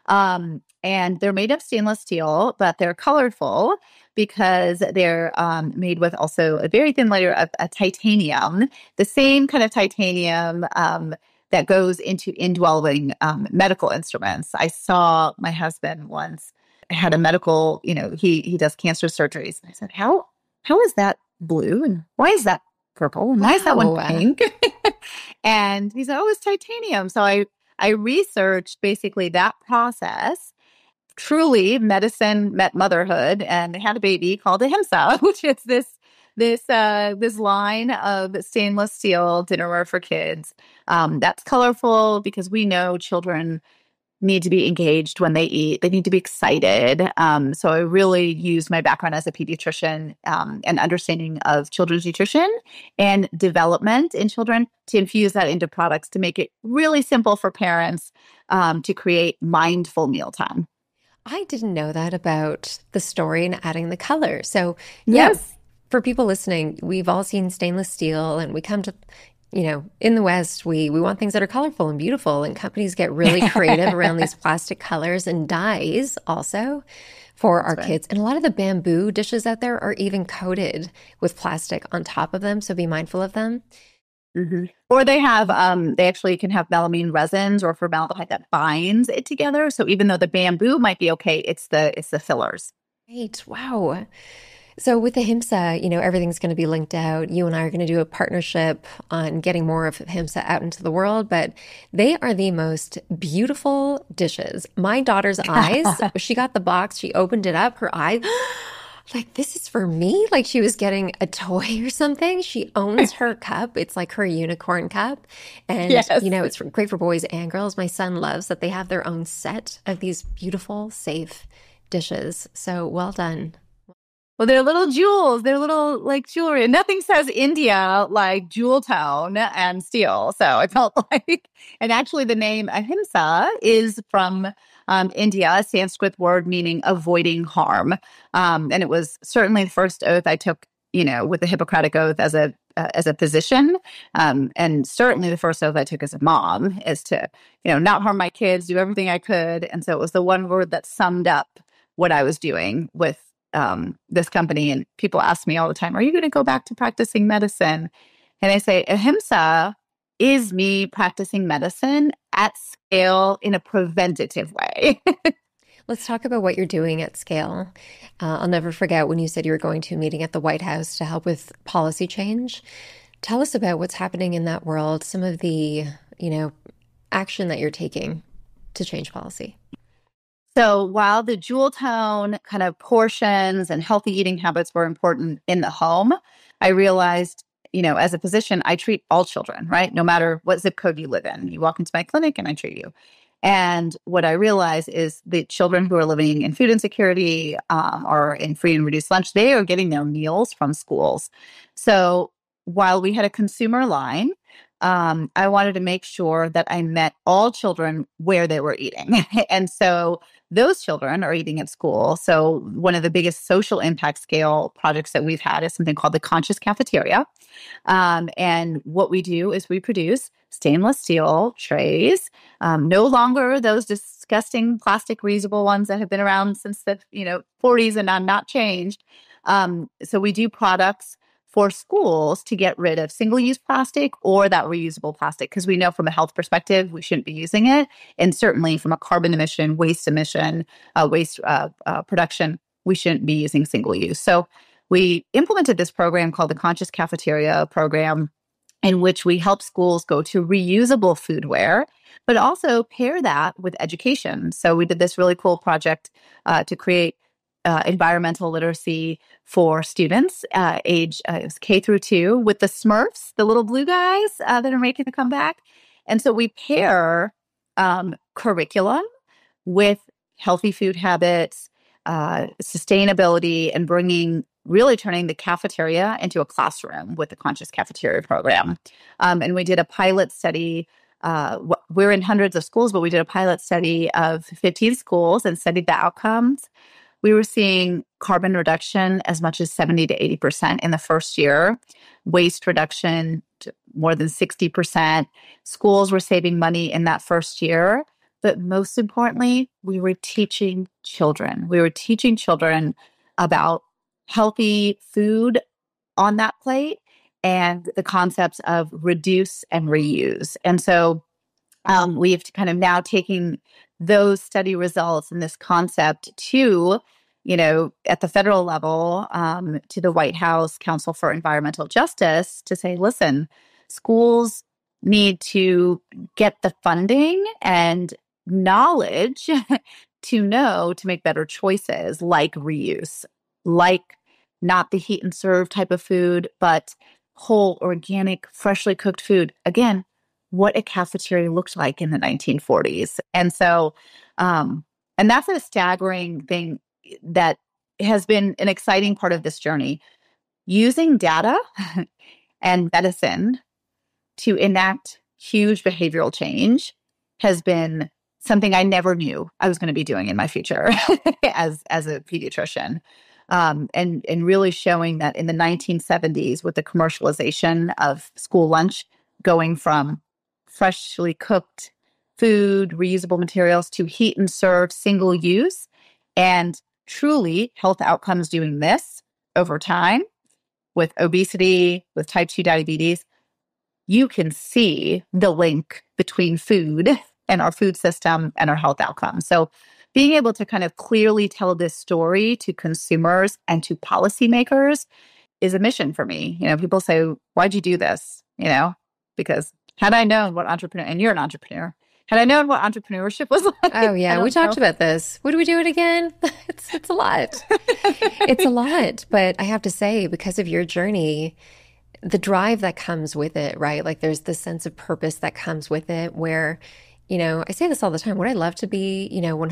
And they're made of stainless steel, but they're colorful because they're made with also a very thin layer of titanium, the same kind of titanium that goes into indwelling medical instruments. I saw my husband once had a medical, he does cancer surgeries. And I said, how is that blue? And why is that purple? And why is that one pink? And he said, oh, it's titanium. So I researched basically that process. Truly, medicine met motherhood, and they had a baby called Ahimsa, which is this line of stainless steel dinnerware for kids. That's colorful because we know children need to be engaged when they eat. They need to be excited. So I really used my background as a pediatrician and understanding of children's nutrition and development in children to infuse that into products to make it really simple for parents to create mindful mealtime. I didn't know that about the story and adding the color. So Yes. for people listening, we've all seen stainless steel and we come to in the West, we want things that are colorful and beautiful, and companies get really creative around these plastic colors and dyes also for our right. kids. And a lot of the bamboo dishes out there are even coated with plastic on top of them, so be mindful of them. Or they actually can have melamine resins or formaldehyde that binds it together. So even though the bamboo might be okay, it's the fillers. Right. Wow. So with the HIMSA, everything's going to be linked out. You and I are going to do a partnership on getting more of HIMSA out into the world, but they are the most beautiful dishes. My daughter's eyes, she got the box, she opened it up, her eyes, like, this is for me? Like she was getting a toy or something. She owns her cup. It's like her unicorn cup. And, Yes. It's great for boys and girls. My son loves that they have their own set of these beautiful, safe dishes. So well done. Well, they're little jewels. They're little like jewelry. Nothing says India like jewel tone and steel. So I felt like, and actually the name Ahimsa is from India, a Sanskrit word meaning avoiding harm. And it was certainly the first oath I took, with the Hippocratic Oath as a physician. And certainly the first oath I took as a mom is to, not harm my kids, do everything I could. And so it was the one word that summed up what I was doing with this company. And people ask me all the time, are you going to go back to practicing medicine? And I say, Ahimsa is me practicing medicine at scale in a preventative way. Let's talk about what you're doing at scale. I'll never forget when you said you were going to a meeting at the White House to help with policy change. Tell us about what's happening in that world, some of the, action that you're taking to change policy. So while the jewel tone kind of portions and healthy eating habits were important in the home, I realized, as a physician, I treat all children, right? No matter what zip code you live in. You walk into my clinic and I treat you. And what I realize is the children who are living in food insecurity or in free and reduced lunch, they are getting their meals from schools. So while we had a consumer line, I wanted to make sure that I met all children where they were eating. And so those children are eating at school. So one of the biggest social impact scale projects that we've had is something called the Conscious Cafeteria. And what we do is we produce stainless steel trays, no longer those disgusting plastic reusable ones that have been around since the 40s and not changed. So we do products for schools to get rid of single-use plastic or that reusable plastic, because we know from a health perspective, we shouldn't be using it. And certainly from a carbon emission, waste production, we shouldn't be using single-use. So we implemented this program called the Conscious Cafeteria program, in which we help schools go to reusable foodware, but also pair that with education. So we did this really cool project to create environmental literacy for students age it was K through 2 with the Smurfs, the little blue guys that are making a comeback. And so we pair curriculum with healthy food habits, sustainability, and really turning the cafeteria into a classroom with the Conscious Cafeteria program. And we did a pilot study. We're in hundreds of schools, but we did a pilot study of 15 schools and studied the outcomes. We were seeing carbon reduction as much as 70 to 80% in the first year, waste reduction to more than 60%. Schools were saving money in that first year. But most importantly, we were teaching children. We were teaching children about healthy food on that plate and the concepts of reduce and reuse. And so we've kind of now taken those study results and this concept to, at the federal level, to the White House Council for Environmental Justice to say, listen, schools need to get the funding and knowledge to make better choices like reuse, like not the heat and serve type of food, but whole, organic, freshly cooked food. Again, what a cafeteria looked like in the 1940s. And so, and that's a staggering thing that has been an exciting part of this journey. Using data and medicine to enact huge behavioral change has been something I never knew I was going to be doing in my future as a pediatrician. And really showing that in the 1970s, with the commercialization of school lunch, going from freshly cooked food, reusable materials to heat and serve, single use, and truly health outcomes doing this over time with obesity, with type 2 diabetes, you can see the link between food and our food system and our health outcomes. So being able to kind of clearly tell this story to consumers and to policymakers is a mission for me. People say, why'd you do this? Because had I known what entrepreneur, and you're an entrepreneur, had I known what entrepreneurship was like. Oh, yeah. We talked about this. Would we do it again? It's a lot. It's a lot. But I have to say, because of your journey, the drive that comes with it, right? Like there's this sense of purpose that comes with it where, I say this all the time. Would I love to be,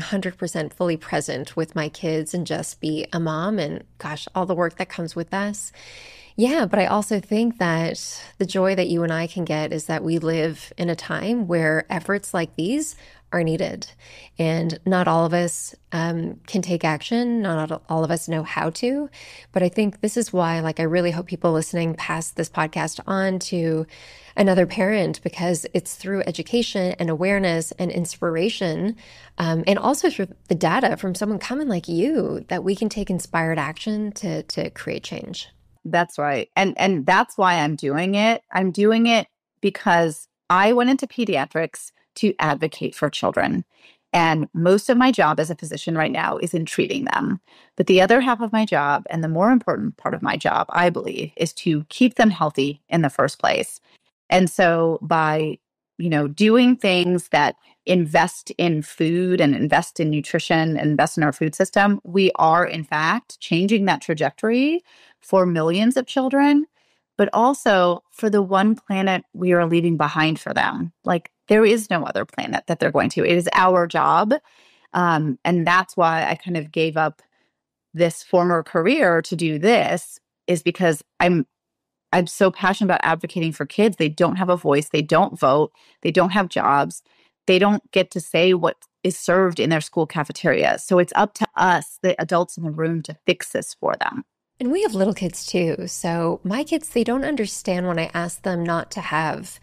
100% fully present with my kids and just be a mom and gosh, all the work that comes with us? Yeah, but I also think that the joy that you and I can get is that we live in a time where efforts like these are needed. And not all of us can take action. Not all of us know how to. But I think this is why, I really hope people listening pass this podcast on to another parent, because it's through education and awareness and inspiration, and also through the data from someone coming like you, that we can take inspired action to create change. That's right. And that's why I'm doing it. I'm doing it because I went into pediatrics to advocate for children. And most of my job as a physician right now is in treating them. But the other half of my job, and the more important part of my job, I believe, is to keep them healthy in the first place. And so by, doing things that invest in food and invest in nutrition and invest in our food system, we are in fact changing that trajectory for millions of children, but also for the one planet we are leaving behind for them. There is no other planet that they're going to. It is our job. And that's why I kind of gave up this former career to do this, is because I'm so passionate about advocating for kids. They don't have a voice. They don't vote. They don't have jobs. They don't get to say what is served in their school cafeteria. So it's up to us, the adults in the room, to fix this for them. And we have little kids too. So my kids, they don't understand when I ask them not to have,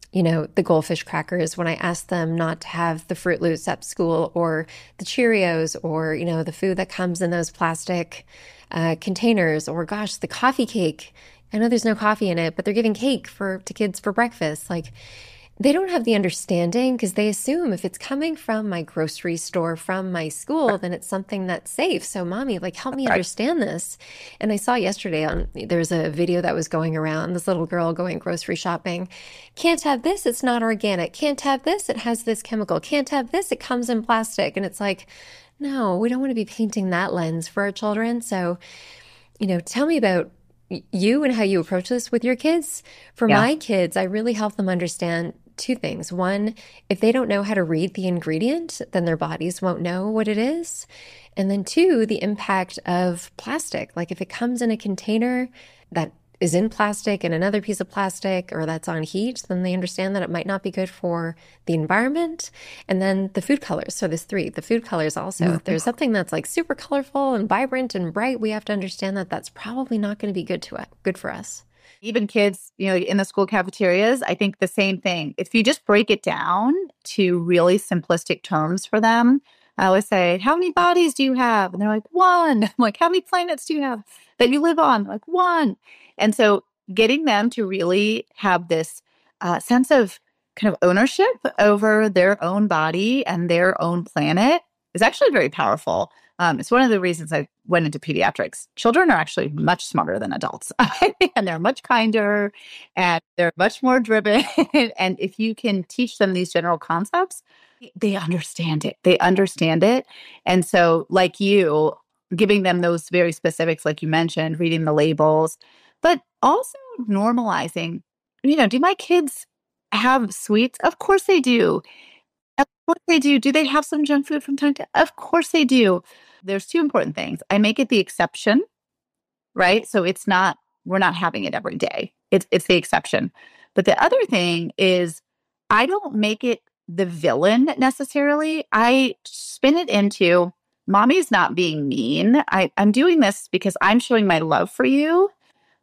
the goldfish crackers, when I ask them not to have the Fruit Loops at school, or the Cheerios, or, the food that comes in those plastic containers, or gosh, the coffee cake. I know there's no coffee in it, but they're giving cake to kids for breakfast. They don't have the understanding, because they assume if it's coming from my grocery store, from my school, then it's something that's safe. So mommy, help me understand this. And I saw yesterday there's a video that was going around, this little girl going grocery shopping. Can't have this, it's not organic. Can't have this, it has this chemical. Can't have this, it comes in plastic. And it's no, we don't want to be painting that lens for our children. So, tell me about you and how you approach this with your kids. For my kids, I really help them understand two things. One, if they don't know how to read the ingredient, then their bodies won't know what it is. And then two, the impact of plastic. If it comes in a container that is in plastic and another piece of plastic, or that's on heat, then they understand that it might not be good for the environment. And then the food colors. So there's three. The food colors also. If there's something that's super colorful and vibrant and bright, we have to understand that that's probably not going to be good for us. Even kids, in the school cafeterias, I think the same thing. If you just break it down to really simplistic terms for them, I always say, how many bodies do you have? And they're like, one. I'm like, how many planets do you have that you live on? Like, one. And so getting them to really have this sense of kind of ownership over their own body and their own planet is actually very powerful. It's one of the reasons I went into pediatrics. Children are actually much smarter than adults, and they're much kinder, and they're much more driven. And if you can teach them these general concepts, they understand it. They understand it. And so, like you, giving them those very specifics, like you mentioned, reading the labels, but also normalizing, do my kids have sweets? Of course they do. Of course they do. Do they have some junk food from time to time? Of course they do. There's two important things. I make it the exception, right? So we're not having it every day. It's the exception. But the other thing is, I don't make it the villain necessarily. I spin it into, mommy's not being mean. I'm doing this because I'm showing my love for you,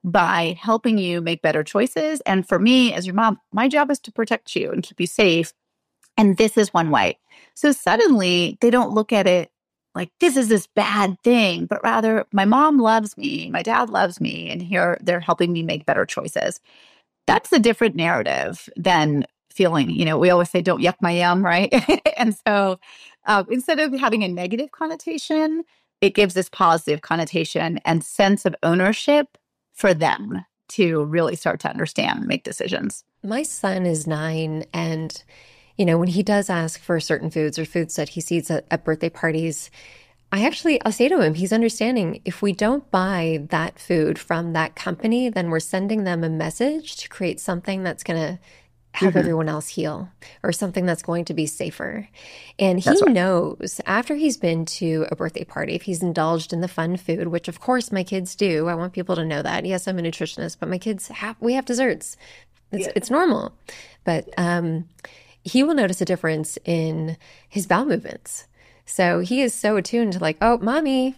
by helping you make better choices. And for me, as your mom, my job is to protect you and keep you safe. And this is one way. So suddenly they don't look at it like this is this bad thing, but rather my mom loves me, my dad loves me, and here they're helping me make better choices. That's a different narrative than feeling, we always say, don't yuck my yum, right? And so instead of having a negative connotation, it gives this positive connotation and sense of ownership for them to really start to understand and make decisions. My son is 9, and when he does ask for certain foods or foods that he sees at birthday parties, I'll say to him, he's understanding if we don't buy that food from that company, then we're sending them a message to create something that's going to help everyone else heal, or something that's going to be safer. And he knows after he's been to a birthday party, if he's indulged in the fun food, which of course my kids do. I want people to know that. Yes, I'm a nutritionist, but my kids we have desserts. It's normal. But he will notice a difference in his bowel movements. So he is so attuned to like, oh, mommy,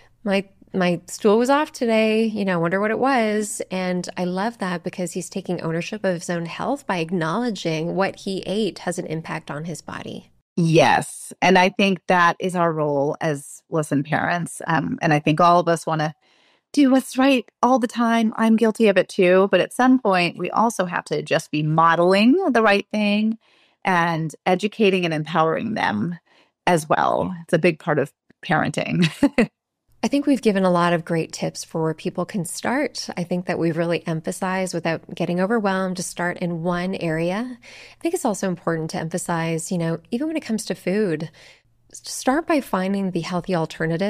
my stool was off today, wonder what it was. And I love that because he's taking ownership of his own health by acknowledging what he ate has an impact on his body. Yes. And I think that is our role as parents. And I think all of us want to do what's right all the time. I'm guilty of it too. But at some point, we also have to just be modeling the right thing and educating and empowering them as well. It's a big part of parenting. I think we've given a lot of great tips for where people can start. I think that we've really emphasized, without getting overwhelmed, to start in one area. I think it's also important to emphasize, even when it comes to food, start by finding the healthier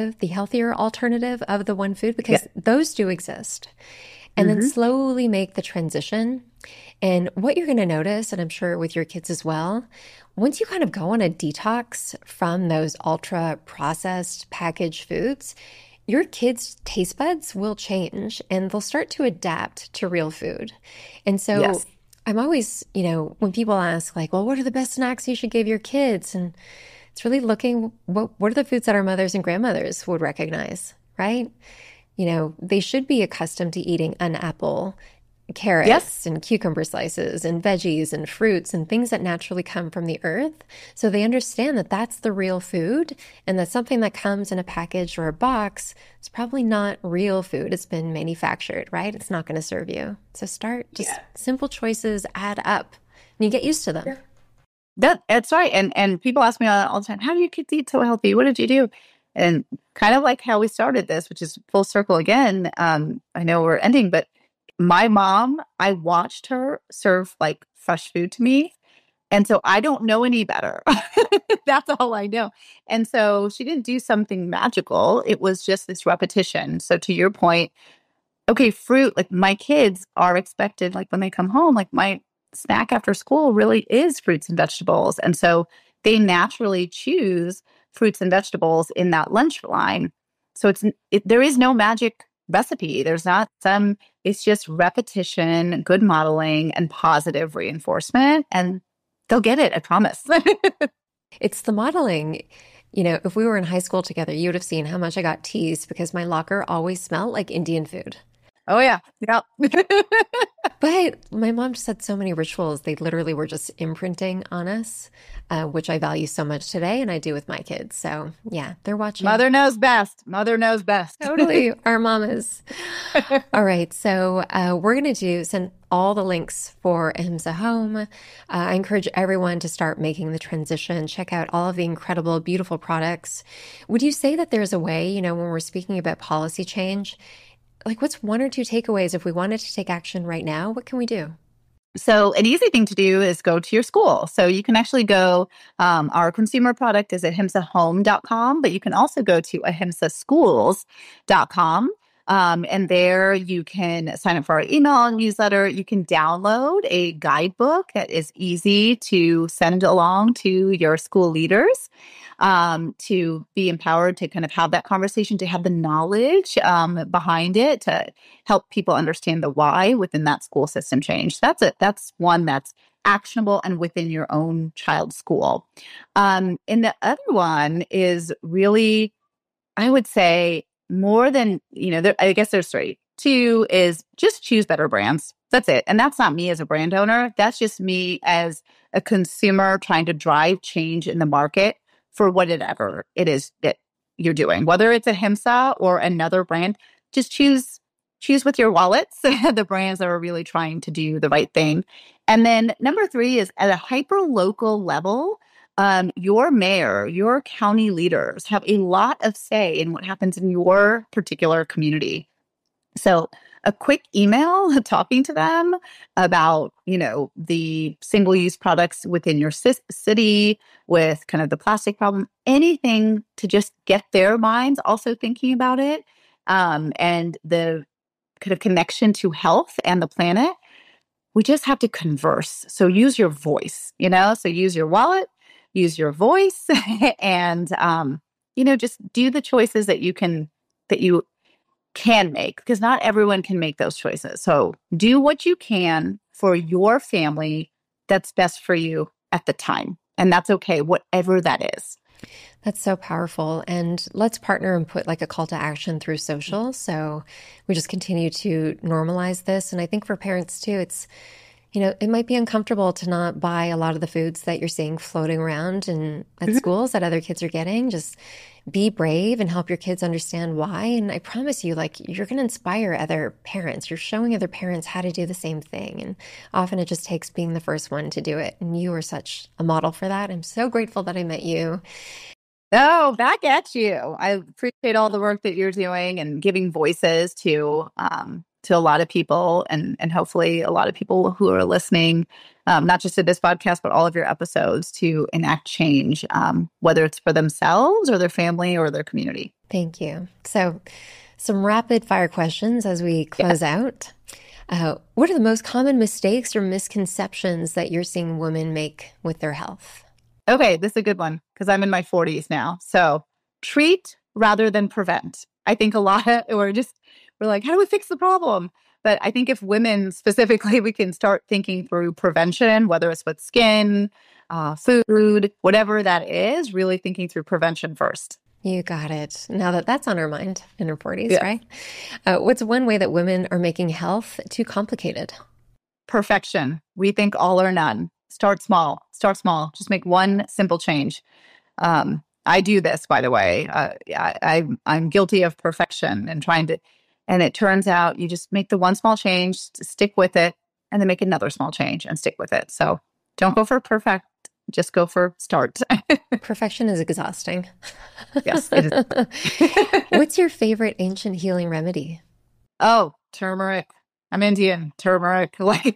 alternative of the one food, because those do exist. And then slowly make the transition. And what you're going to notice, and I'm sure with your kids as well, once you kind of go on a detox from those ultra processed packaged foods, your kids' taste buds will change and they'll start to adapt to real food. And so I'm always, when people ask like, well, what are the best snacks you should give your kids? And it's really looking, what are the foods that our mothers and grandmothers would recognize, right? They should be accustomed to eating an apple, carrots and cucumber slices and veggies and fruits and things that naturally come from the earth. So they understand that that's the real food, and that something that comes in a package or a box is probably not real food. It's been manufactured, right? It's not going to serve you. So start simple choices add up and you get used to them. That's right. And people ask me all the time, how do your kids eat so healthy? What did you do? And kind of like how we started this, which is full circle again. I know we're ending, but my mom, I watched her serve like fresh food to me. And so I don't know any better. That's all I know. And so she didn't do something magical. It was just this repetition. So to your point, okay, fruit, like my kids are expected, like when they come home, like my snack after school really is fruits and vegetables. And so they naturally choose fruits and vegetables in that lunch line. So there is no magic recipe. There's not it's just repetition, good modeling, and positive reinforcement. And they'll get it, I promise. It's the modeling. If we were in high school together, you would have seen how much I got teased because my locker always smelled like Indian food. Oh, yeah. Yeah. But my mom just had so many rituals. They literally were just imprinting on us, which I value so much today, and I do with my kids. So, yeah, they're watching. Mother knows best. Mother knows best. Totally. Our mamas. All right. So we're going to send all the links for Ahimsa Home. I encourage everyone to start making the transition. Check out all of the incredible, beautiful products. Would you say that there's a way, when we're speaking about policy change, like what's one or two takeaways if we wanted to take action right now? What can we do? So an easy thing to do is go to your school. So you can actually go, our consumer product is at ahimsahome.com, but you can also go to ahimsaschools.com. And there you can sign up for our email newsletter. You can download a guidebook that is easy to send along to your school leaders, to be empowered to kind of have that conversation, to have the knowledge behind it, to help people understand the why within that school system change. That's it. That's one that's actionable and within your own child's school. And the other one is really, I would say, more than, I guess there's three. Two is just choose better brands. That's it. And that's not me as a brand owner. That's just me as a consumer trying to drive change in the market for whatever it is that you're doing. Whether it's a HIMSA or another brand, just choose with your wallets the brands that are really trying to do the right thing. And then number three is at a hyper local level, your mayor, your county leaders have a lot of say in what happens in your particular community. So a quick email talking to them about, the single-use products within your city with kind of the plastic problem, anything to just get their minds also thinking about it, and the kind of connection to health and the planet. We just have to converse. So use your voice, so use your wallet, use your voice, and, just do the choices that you can make, because not everyone can make those choices. So do what you can for your family that's best for you at the time. And that's okay, whatever that is. That's so powerful. And let's partner and put like a call to action through social. So we just continue to normalize this. And I think for parents too, it's, it might be uncomfortable to not buy a lot of the foods that you're seeing floating around and at schools that other kids are getting. Just be brave and help your kids understand why. And I promise you, you're going to inspire other parents. You're showing other parents how to do the same thing. And often it just takes being the first one to do it. And you are such a model for that. I'm so grateful that I met you. Oh, back at you. I appreciate all the work that you're doing and giving voices to a lot of people, and hopefully a lot of people who are listening, not just to this podcast, but all of your episodes, to enact change, whether it's for themselves or their family or their community. Thank you. So some rapid fire questions as we close out. What are the most common mistakes or misconceptions that you're seeing women make with their health? Okay, this is a good one because I'm in my 40s now. So treat rather than prevent. I think a lot of, we're like, how do we fix the problem? But I think if women specifically, we can start thinking through prevention, whether it's with skin, food, whatever that is, really thinking through prevention first. You got it. Now that's on our mind in our 40s, right? What's one way that women are making health too complicated? Perfection. We think all or none. Start small. Just make one simple change. I do this, by the way. I'm guilty of perfection and trying to, and it turns out you just make the one small change, stick with it, and then make another small change and stick with it. So don't go for perfect, just go for start. Perfection is exhausting. Yes, it is. What's your favorite ancient healing remedy? Oh, turmeric. I'm Indian. Turmeric.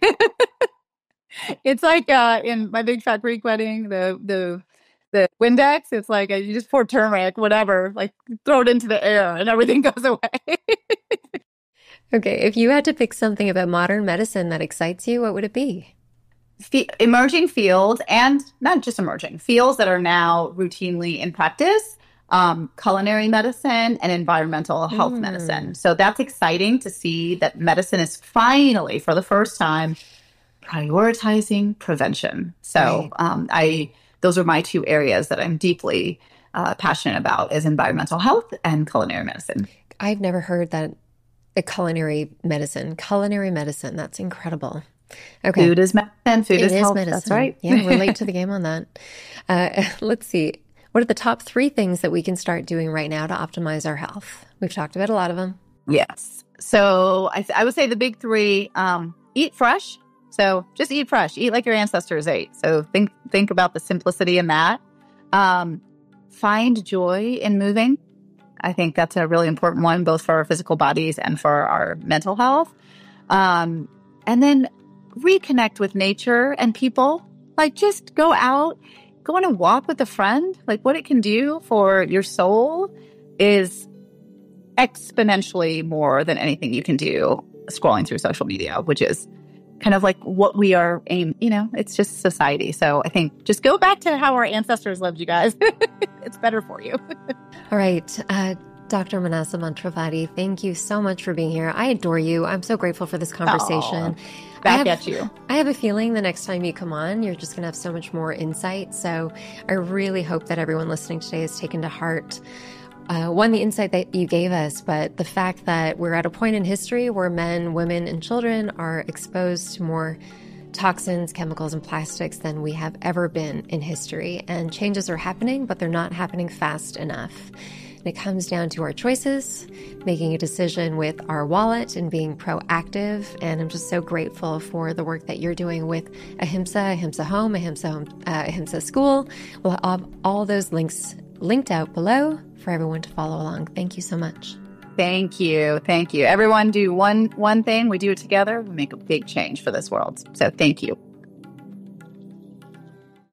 It's like in my Big Fat Greek Wedding, the Windex, it's like you just pour turmeric, whatever, throw it into the air and everything goes away. Okay, if you had to pick something about modern medicine that excites you, what would it be? Emerging fields, and not just emerging, fields that are now routinely in practice, culinary medicine and environmental health medicine. So that's exciting to see that medicine is finally, for the first time, prioritizing prevention. So those are my two areas that I'm deeply passionate about, is environmental health and culinary medicine. I've never heard that culinary medicine, that's incredible. Okay. Food is medicine. Food is health. Medicine. That's right. Yeah, we're late to the game on that. Let's see. What are the top 3 things that we can start doing right now to optimize our health? We've talked about a lot of them. Yes. So I would say the big 3, eat fresh. So just eat fresh, eat like your ancestors ate. So think about the simplicity in that. Find joy in moving. I think that's a really important one, both for our physical bodies and for our mental health. And then reconnect with nature and people. Just go out, go on a walk with a friend. What it can do for your soul is exponentially more than anything you can do scrolling through social media, which is kind of what we are it's just society. So I think just go back to how our ancestors lived, you guys. It's better for you. All right. Dr. Manasa Mantravadi, thank you so much for being here. I adore you. I'm so grateful for this conversation. Back at you. I have a feeling the next time you come on, you're just going to have so much more insight. So I really hope that everyone listening today has taken to heart one, the insight that you gave us, but the fact that we're at a point in history where men, women, and children are exposed to more toxins, chemicals, and plastics than we have ever been in history. And changes are happening, but they're not happening fast enough. And it comes down to our choices, making a decision with our wallet and being proactive. And I'm just so grateful for the work that you're doing with Ahimsa, Ahimsa Home, Ahimsa School. We'll have all those links linked out below for everyone to follow along. Thank you so much. Thank you. Thank you. Everyone do one thing. We do it together. We make a big change for this world. So thank you.